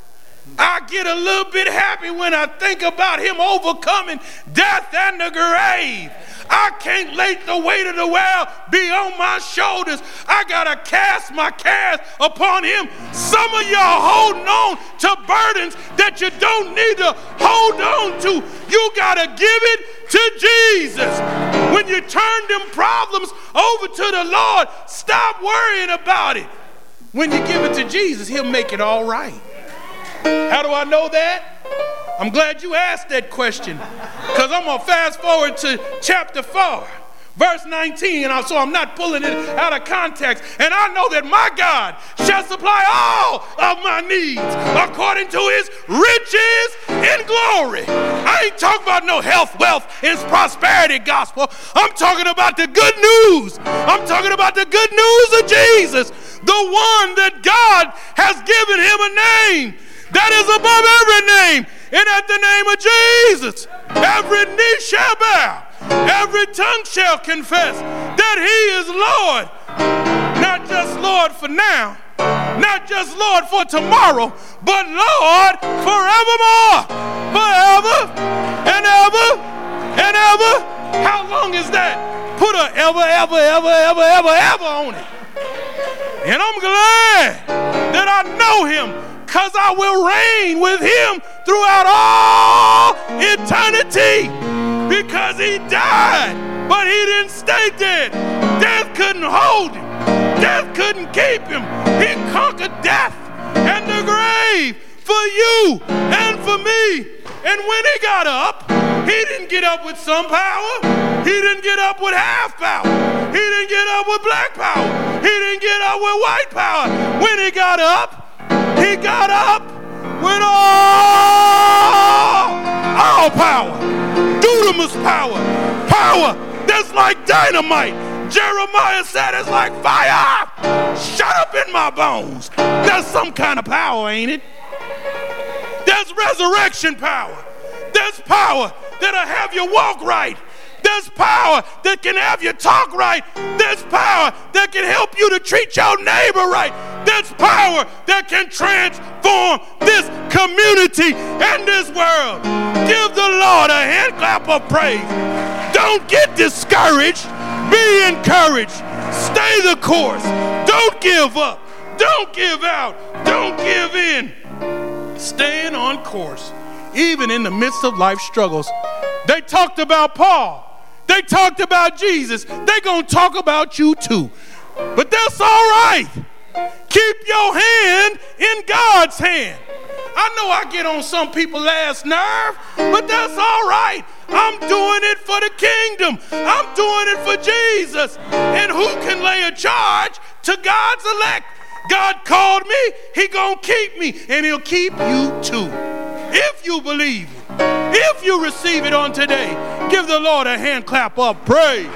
I get a little bit happy when I think about him overcoming death and the grave. I can't let the weight of the world be on my shoulders. I gotta cast my cares upon him. Some of y'all holding on to burdens that you don't need to hold on to. You gotta give it to Jesus. When you turn them problems over to the Lord, stop worrying about it. When you give it to Jesus, he'll make it all right. How do I know that? I'm glad you asked that question, because I'm going to fast forward to chapter four, verse nineteen, and so I'm not pulling it out of context. And I know that my God shall supply all of my needs according to his riches in glory. I ain't talking about no health, wealth, and prosperity gospel. I'm talking about the good news. I'm talking about the good news of Jesus, the one that God has given him a name that is above every name. And at the name of Jesus, every knee shall bow, every tongue shall confess that he is Lord. Not just Lord for now, not just Lord for tomorrow, but Lord forevermore, forever and ever and ever. How long is that? Put a ever, ever, ever, ever, ever, ever on it. And I'm glad that I know him, because I will reign with him throughout all eternity. Because he died, but he didn't stay dead. Death couldn't hold him. Death couldn't keep him. He conquered death and the grave for you and for me. And when he got up, he didn't get up with some power. He didn't get up with half power. He didn't get up with black power. He didn't get up with white power. When he got up, he got up with all, all power, dunamis power, power that's like dynamite. Jeremiah said it's like fire. Shut up in my bones. There's some kind of power, ain't it? There's resurrection power. There's power that'll have you walk right. There's power that can have you talk right. There's power that can help you to treat your neighbor right. There's power that can transform this community and this world. Give the Lord a hand clap of praise. Don't get discouraged. Be encouraged. Stay the course. Don't give up. Don't give out. Don't give in. Staying on course, even in the midst of life struggles. They talked about Paul. They talked about Jesus. They're going to talk about you too. But that's all right. Keep your hand in God's hand. I know I get on some people's last nerve, but that's all right. I'm doing it for the kingdom. I'm doing it for Jesus. And who can lay a charge to God's elect? God called me, he gonna keep me, and he'll keep you too. If you believe it, if you receive it on today, give the Lord a hand clap of praise.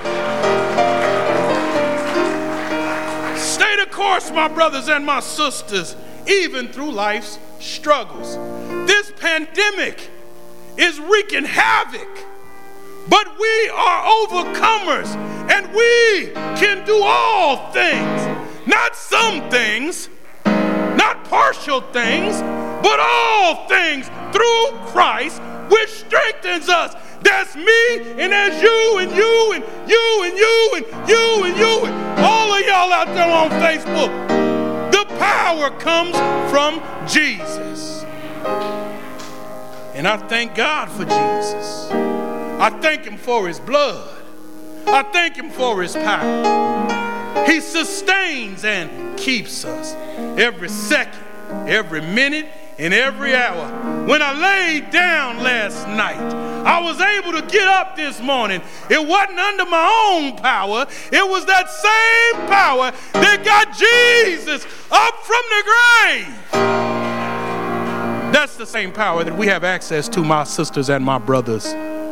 Stay the course, my brothers and my sisters, even through life's struggles. This pandemic is wreaking havoc, but we are overcomers, and we can do all things. Not some things, not partial things, but all things through Christ, which strengthens us. That's me, and that's you, and you, and you, and you, and you, and you, and all of y'all out there on Facebook. The power comes from Jesus. And I thank God for Jesus. I thank him for his blood. I thank him for his power. He sustains and keeps us every second, every minute, and every hour. When I laid down last night, I was able to get up this morning. It wasn't under my own power. It was that same power that got Jesus up from the grave. That's the same power that we have access to, my sisters and my brothers.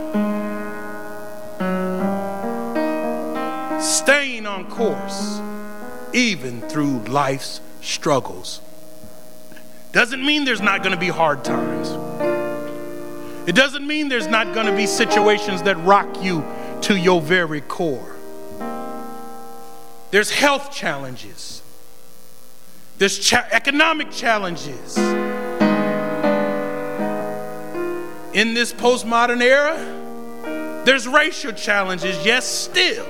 Staying on course, even through life's struggles. Doesn't mean there's not going to be hard times. It doesn't mean there's not going to be situations that rock you to your very core. There's health challenges. There's cha- economic challenges. In this postmodern era, there's racial challenges, yes, still.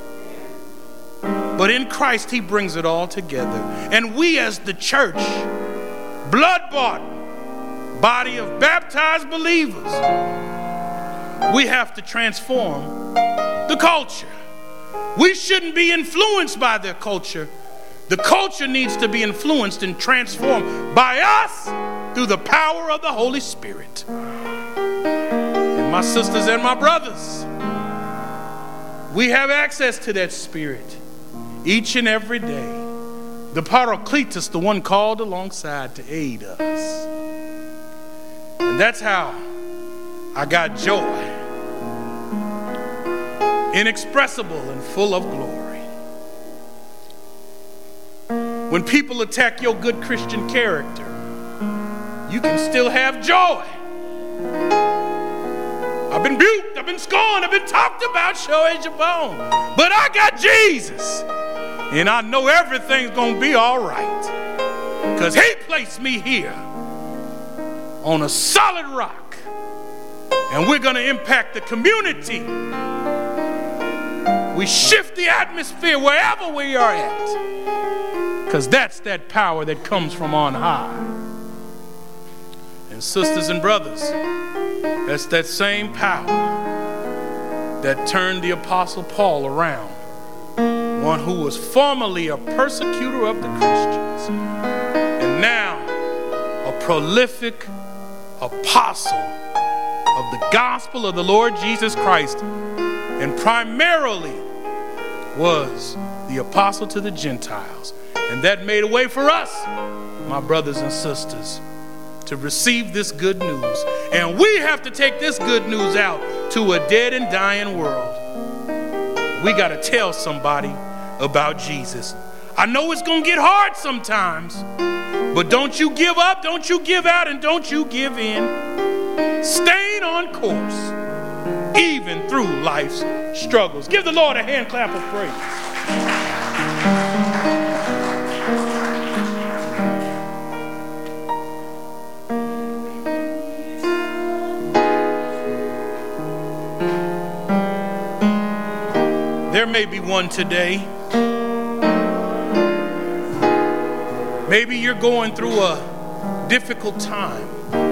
But in Christ, he brings it all together. And we as the church, blood-bought, body of baptized believers, we have to transform the culture. We shouldn't be influenced by their culture. The culture needs to be influenced and transformed by us through the power of the Holy Spirit. And my sisters and my brothers, we have access to that Spirit each and every day. The Paracletus, the one called alongside to aid us. And that's how I got joy, inexpressible and full of glory. When people attack your good Christian character, you can still have joy. I've been buked, I've been scorned, I've been talked about, show as your bone. But I got Jesus. And I know everything's going to be all right. Because he placed me here on a solid rock. And we're going to impact the community. We shift the atmosphere wherever we are at. Because that's that power that comes from on high. And sisters and brothers, that's that same power that turned the Apostle Paul around. One who was formerly a persecutor of the Christians and now a prolific apostle of the gospel of the Lord Jesus Christ, and primarily was the apostle to the Gentiles. And that made a way for us, my brothers and sisters, to receive this good news. And we have to take this good news out to a dead and dying world. We got to tell somebody about Jesus. I know it's going to get hard sometimes, but don't you give up, don't you give out, and don't you give in. Staying on course, even through life's struggles. Give the Lord a hand clap of praise. There may be one today. Maybe you're going through a difficult time.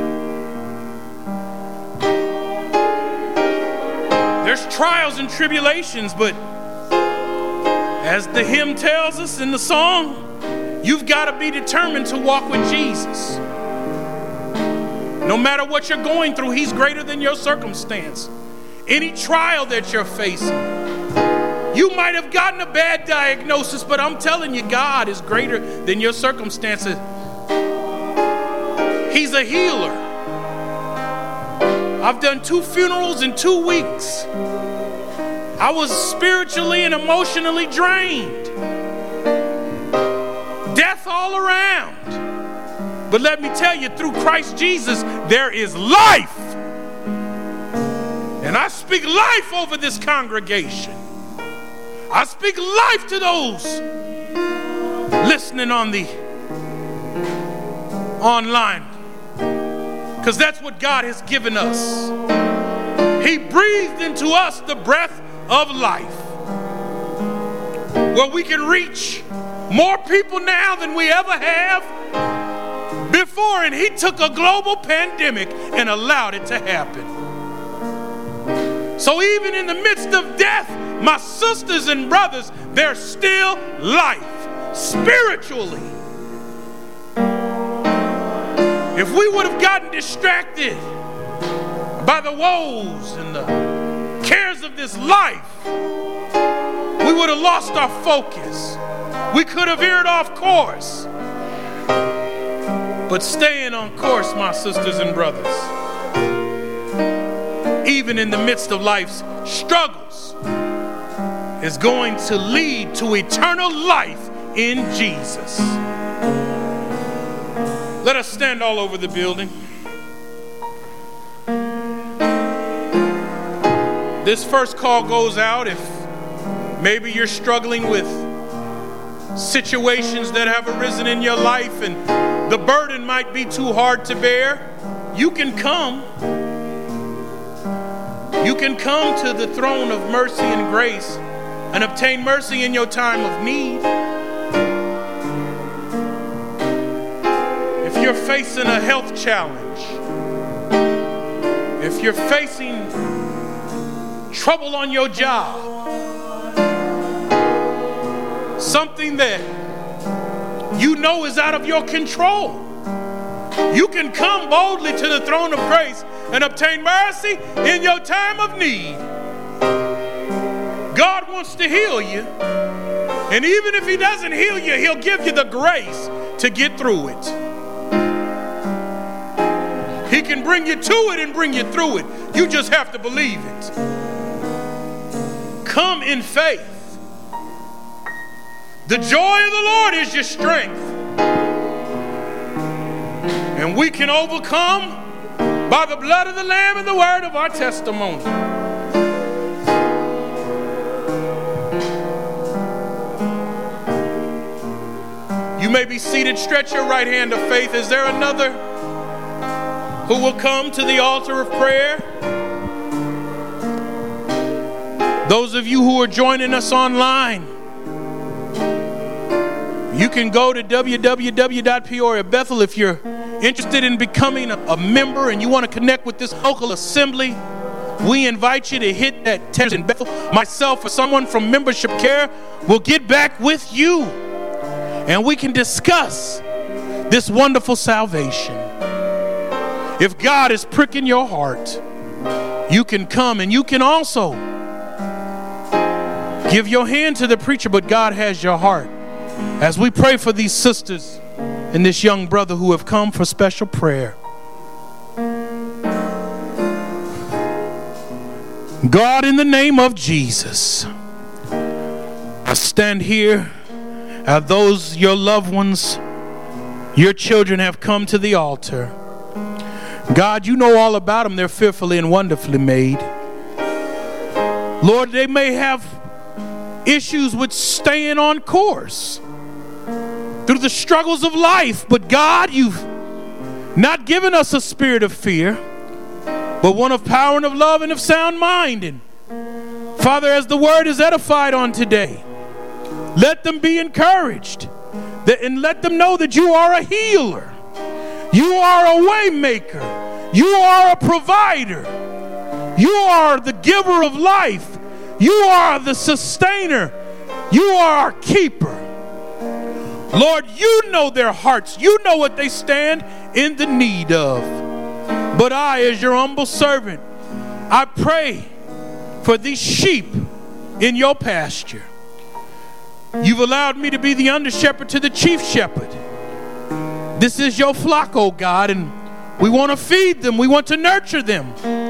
There's trials and tribulations, but as the hymn tells us in the song, you've got to be determined to walk with Jesus. No matter what you're going through, he's greater than your circumstance. Any trial that you're facing, you might have gotten a bad diagnosis, but I'm telling you, God is greater than your circumstances. He's a healer. I've done two funerals in two weeks. I was spiritually and emotionally drained. Death all around. But let me tell you, through Christ Jesus, there is life. And I speak life over this congregation. I speak life to those listening on the online, because that's what God has given us. He breathed into us the breath of life, where we can reach more people now than we ever have before. And he took a global pandemic and allowed it to happen. So even in the midst of death, my sisters and brothers, there's still life spiritually. If we would have gotten distracted by the woes and the cares of this life, we would have lost our focus. We could have veered off course. But staying on course, my sisters and brothers, even in the midst of life's struggles, is going to lead to eternal life in Jesus. Let us stand all over the building. This first call goes out if maybe you're struggling with situations that have arisen in your life and the burden might be too hard to bear. You can come. You can come to the throne of mercy and grace and obtain mercy in your time of need. If you're facing a health challenge, if you're facing trouble on your job, something that you know is out of your control, you can come boldly to the throne of grace and obtain mercy in your time of need. God wants to heal you, and even if he doesn't heal you, he'll give you the grace to get through it. He can bring you to it and bring you through it. You just have to believe it. Come in faith. The joy of the Lord is your strength. And we can overcome by the blood of the Lamb and the word of our testimony. You may be seated. Stretch your right hand of faith. Is there another who will come to the altar of prayer? Those of you who are joining us online, you can go to w w w dot peoria bethel if you're interested in becoming a, a member and you want to connect with this local assembly. We invite you to hit that text in Bethel. Myself or someone from membership care will get back with you and we can discuss this wonderful salvation. If God is pricking your heart, you can come, and you can also give your hand to the preacher, but God has your heart. As we pray for these sisters and this young brother who have come for special prayer. God, in the name of Jesus, I stand here as those your loved ones, your children have come to the altar. God, you know all about them. They're fearfully and wonderfully made. Lord, they may have issues with staying on course through the struggles of life, but God, you've not given us a spirit of fear, but one of power and of love and of sound mind. And Father, as the word is edified on today, let them be encouraged, that, and let them know that you are a healer, you are a way maker, you are a provider, you are the giver of life, you are the sustainer, you are our keeper. Lord, you know their hearts. You know what they stand in the need of. But I, as your humble servant, I pray for these sheep in your pasture. You've allowed me to be the under shepherd to the chief shepherd. This is your flock, oh God, and we want to feed them. We want to nurture them.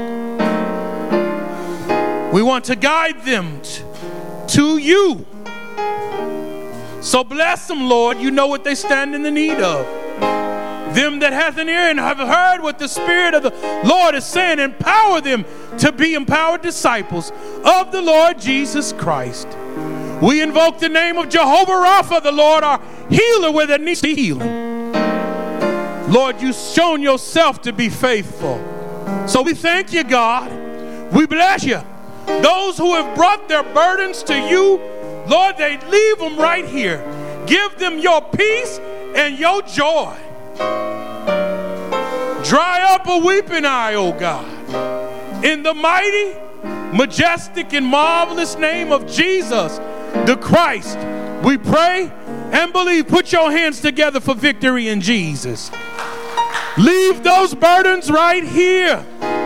We want to guide them t- to you. So bless them, Lord. You know what they stand in the need of. Them that hath an ear and have heard what the Spirit of the Lord is saying, empower them to be empowered disciples of the Lord Jesus Christ. We invoke the name of Jehovah Rapha, the Lord, our healer, where there needs to be healing. Lord, you've shown yourself to be faithful. So we thank you, God. We bless you. Those who have brought their burdens to you, Lord, they leave them right here. Give them your peace and your joy. Dry up a weeping eye, oh God. In the mighty, majestic, and marvelous name of Jesus, the Christ, we pray and believe. Put your hands together for victory in Jesus. Leave those burdens right here.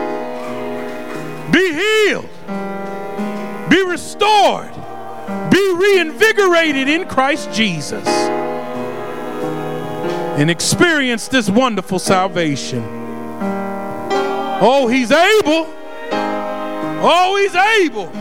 Be healed. Be restored. Be reinvigorated in Christ Jesus. And experience this wonderful salvation. Oh, he's able. Oh, he's able.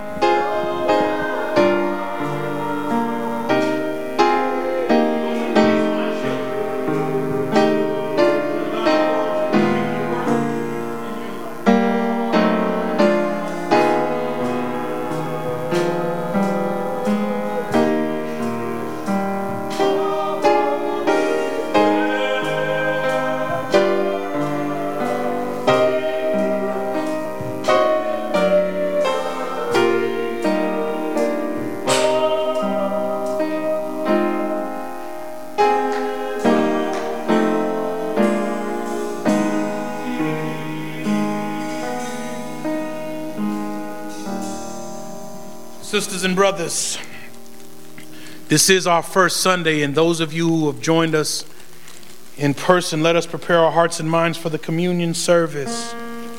Sisters and brothers, this is our first Sunday, and those of you who have joined us in person, let us prepare our hearts and minds for the communion service.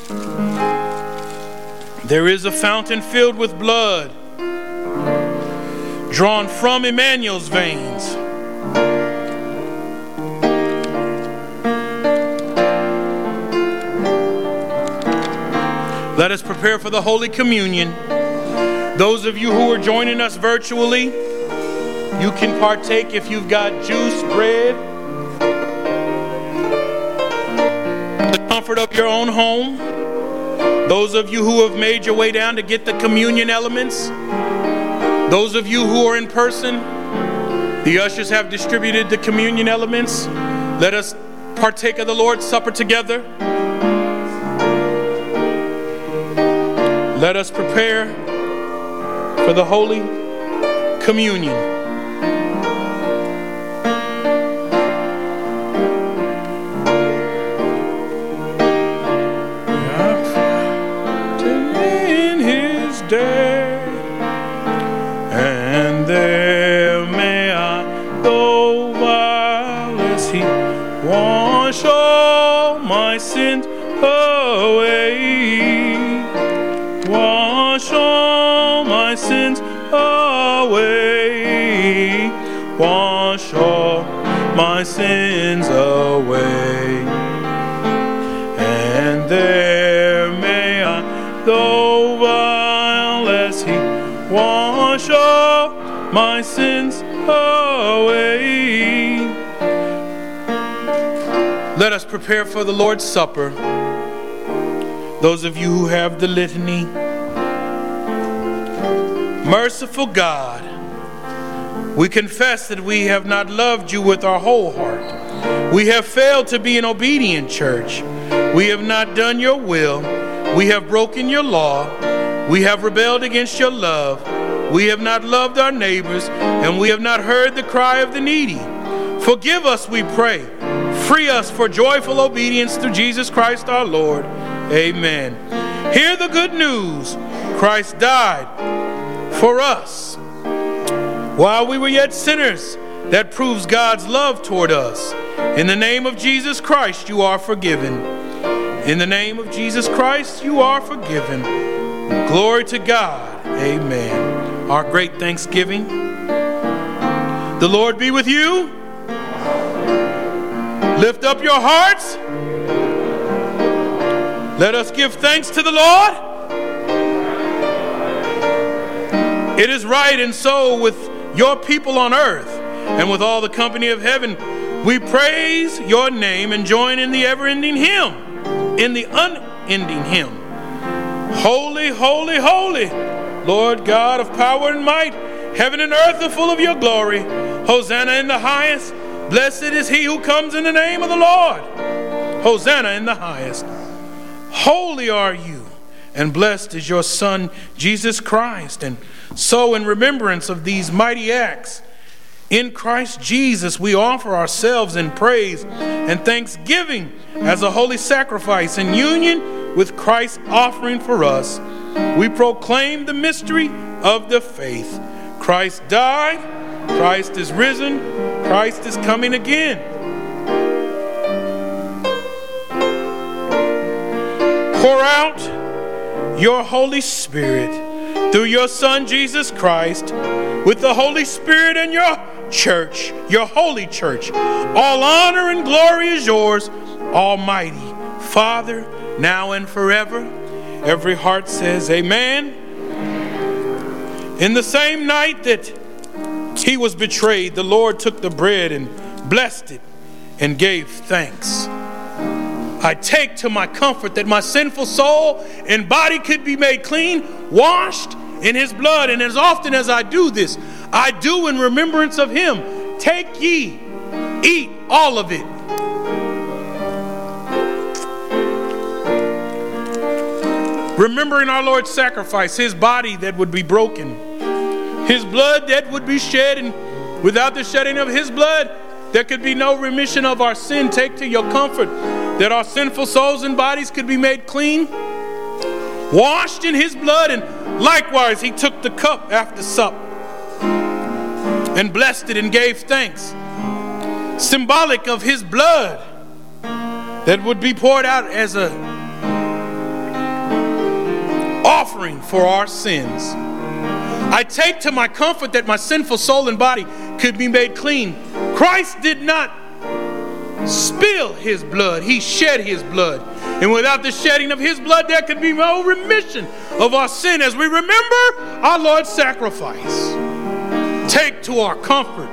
There is a fountain filled with blood, drawn from Emmanuel's veins. Let us prepare for the Holy Communion. Those of you who are joining us virtually, you can partake if you've got juice, bread, the comfort of your own home. Those of you who have made your way down to get the communion elements, those of you who are in person, the ushers have distributed the communion elements. Let us partake of the Lord's Supper together. Let us prepare for the Holy Communion. In his day, and there may I go while as he wash all my sins away. Wash all my sins away. Wash all my sins away. And there may I go while as he wash all my sins away. Let us prepare for the Lord's Supper. Those of you who have the litany. Merciful God, we confess that we have not loved you with our whole heart. We have failed to be an obedient church. We have not done your will. We have broken your law. We have rebelled against your love. We have not loved our neighbors, and we have not heard the cry of the needy. Forgive us, we pray. Free us for joyful obedience through Jesus Christ our Lord. Amen. Hear the good news. Christ died for us while we were yet sinners. That proves God's love toward us. In the name of Jesus Christ, you are forgiven. In the name of Jesus Christ, you are forgiven. Glory to God. Amen. Our great thanksgiving. The Lord be with you. Lift up your hearts. Let us give thanks to the Lord. It is right, and so with your people on earth and with all the company of heaven, we praise your name and join in the ever-ending hymn, in the unending hymn. Holy, holy, holy, Lord God of power and might, heaven and earth are full of your glory. Hosanna in the highest. Blessed is he who comes in the name of the Lord. Hosanna in the highest. Holy are you, and blessed is your Son, Jesus Christ. And so in remembrance of these mighty acts, in Christ Jesus, we offer ourselves in praise and thanksgiving as a holy sacrifice in union with Christ's offering for us. We proclaim the mystery of the faith. Christ died, Christ is risen, Christ is coming again. Pour out your Holy Spirit through your Son, Jesus Christ, with the Holy Spirit in your church, your holy church. All honor and glory is yours, Almighty Father, now and forever. Every heart says amen. In the same night that he was betrayed, the Lord took the bread and blessed it and gave thanks. I take to my comfort that my sinful soul and body could be made clean, washed in his blood. And as often as I do this, I do in remembrance of him. Take ye, eat all of it. Remembering our Lord's sacrifice, his body that would be broken, his blood that would be shed, and without the shedding of his blood, there could be no remission of our sin. Take to your comfort that our sinful souls and bodies could be made clean, washed in his blood. And likewise, he took the cup after sup and blessed it and gave thanks, symbolic of his blood that would be poured out as a offering for our sins. I take to my comfort that my sinful soul and body could be made clean. Christ did not spill his blood, he shed his blood. And without the shedding of his blood, there could be no remission of our sin. As we remember our Lord's sacrifice, take to our comfort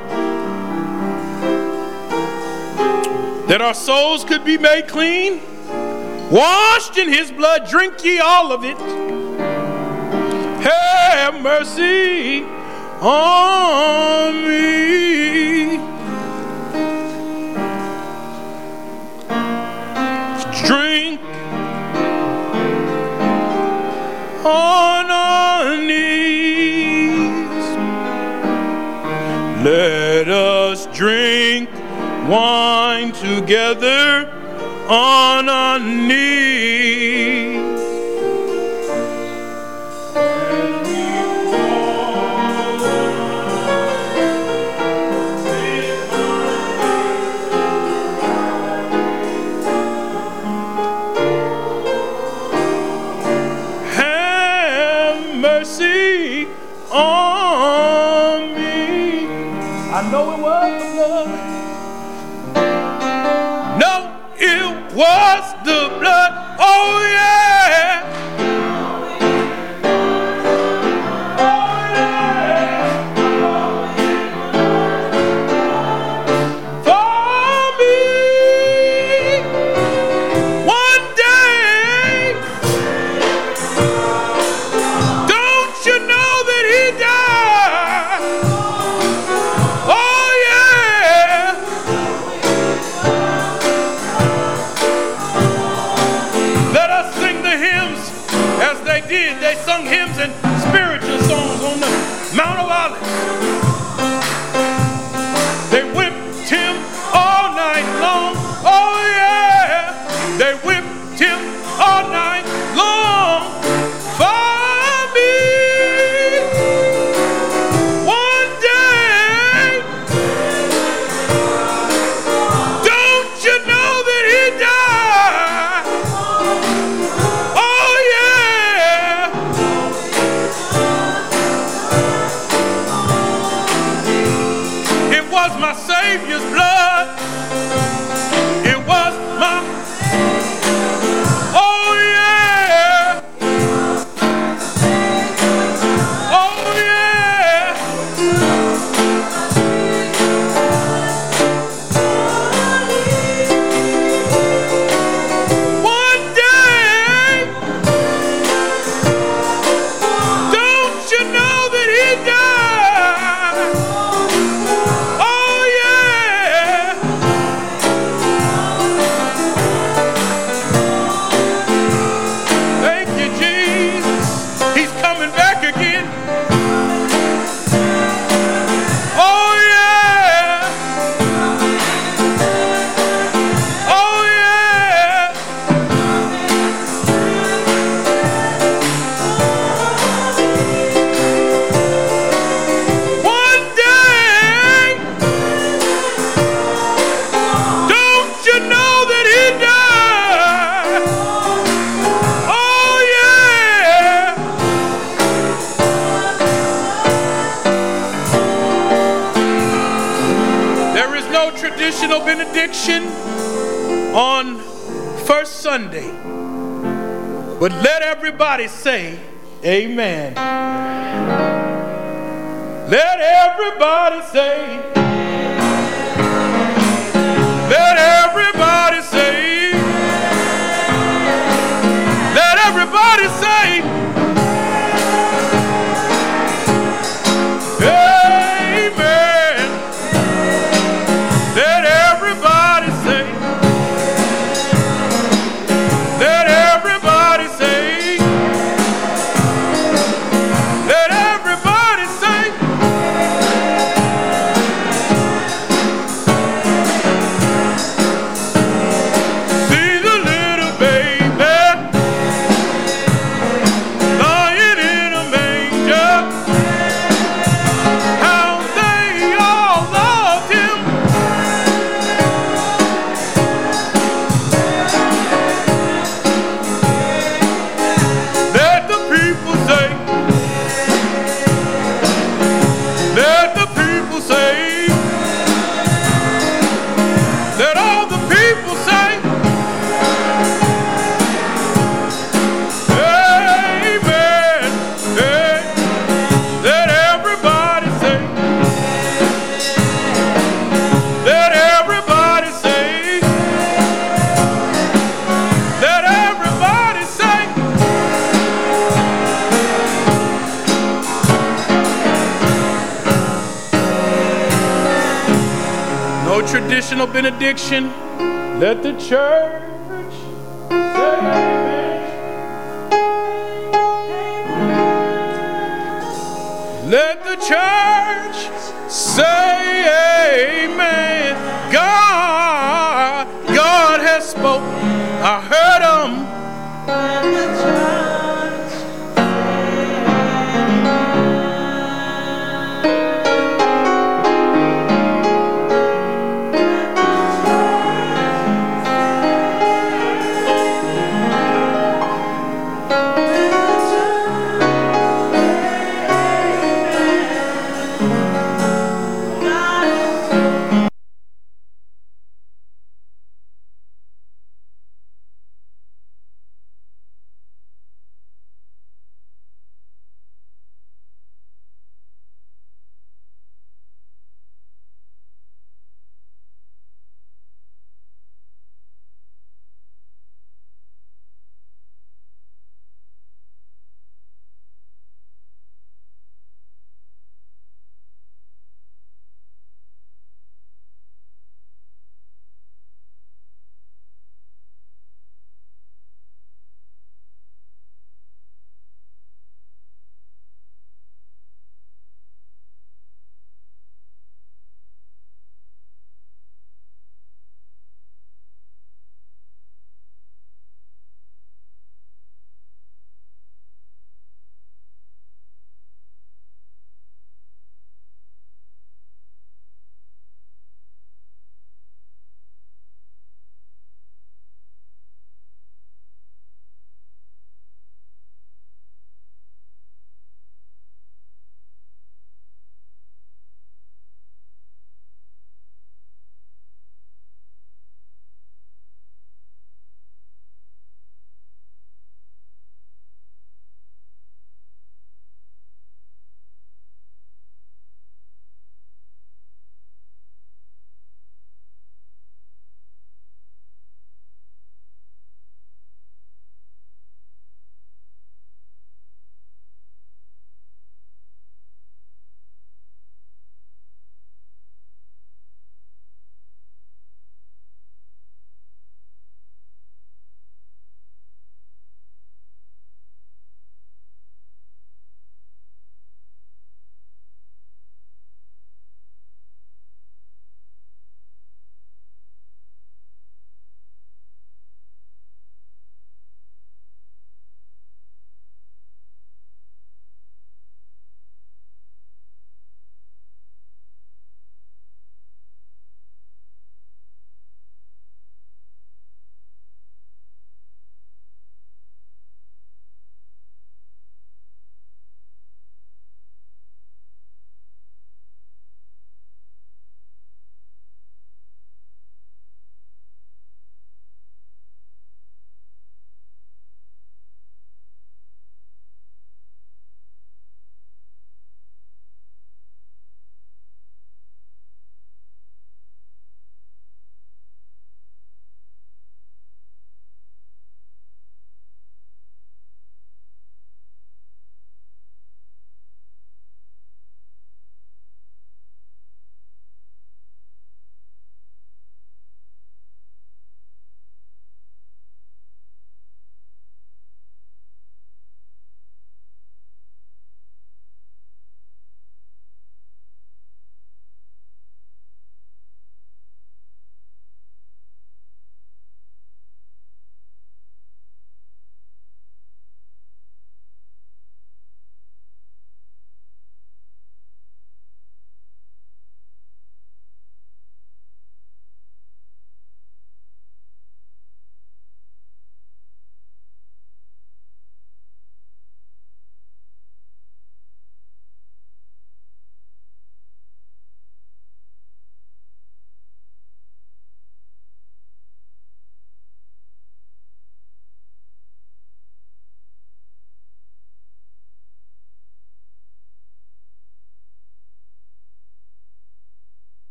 that our souls could be made clean, washed in his blood. Drink ye all of it. Have mercy on me. Drink on our knees. Let us drink wine together on our knees. Mercy on me. I know it was the blood. No, it was the blood. Oh yeah. Oh yeah. For me, one day. You know that he died. Oh yeah. Let us sing the hymns as they did. They sung hymns and spiritual songs on the Mount of Olives. They whipped him all night long. Oh yeah. They whipped him all night long. My Savior's blood. It was my, oh yeah, oh yeah. One day, don't you know that he died? Oh yeah. no traditional benediction on first Sunday, but let everybody say amen. Let everybody say, let everybody say, let everybody say, amen. Let everybody say, let everybody say, let everybody say, see the little baby lying in a manger, how they all loved him. Let the people say, let the people say, let all the people say, amen. Hey, let everybody say, let everybody say, let everybody say, no traditional benediction. Let the church say amen. Let the church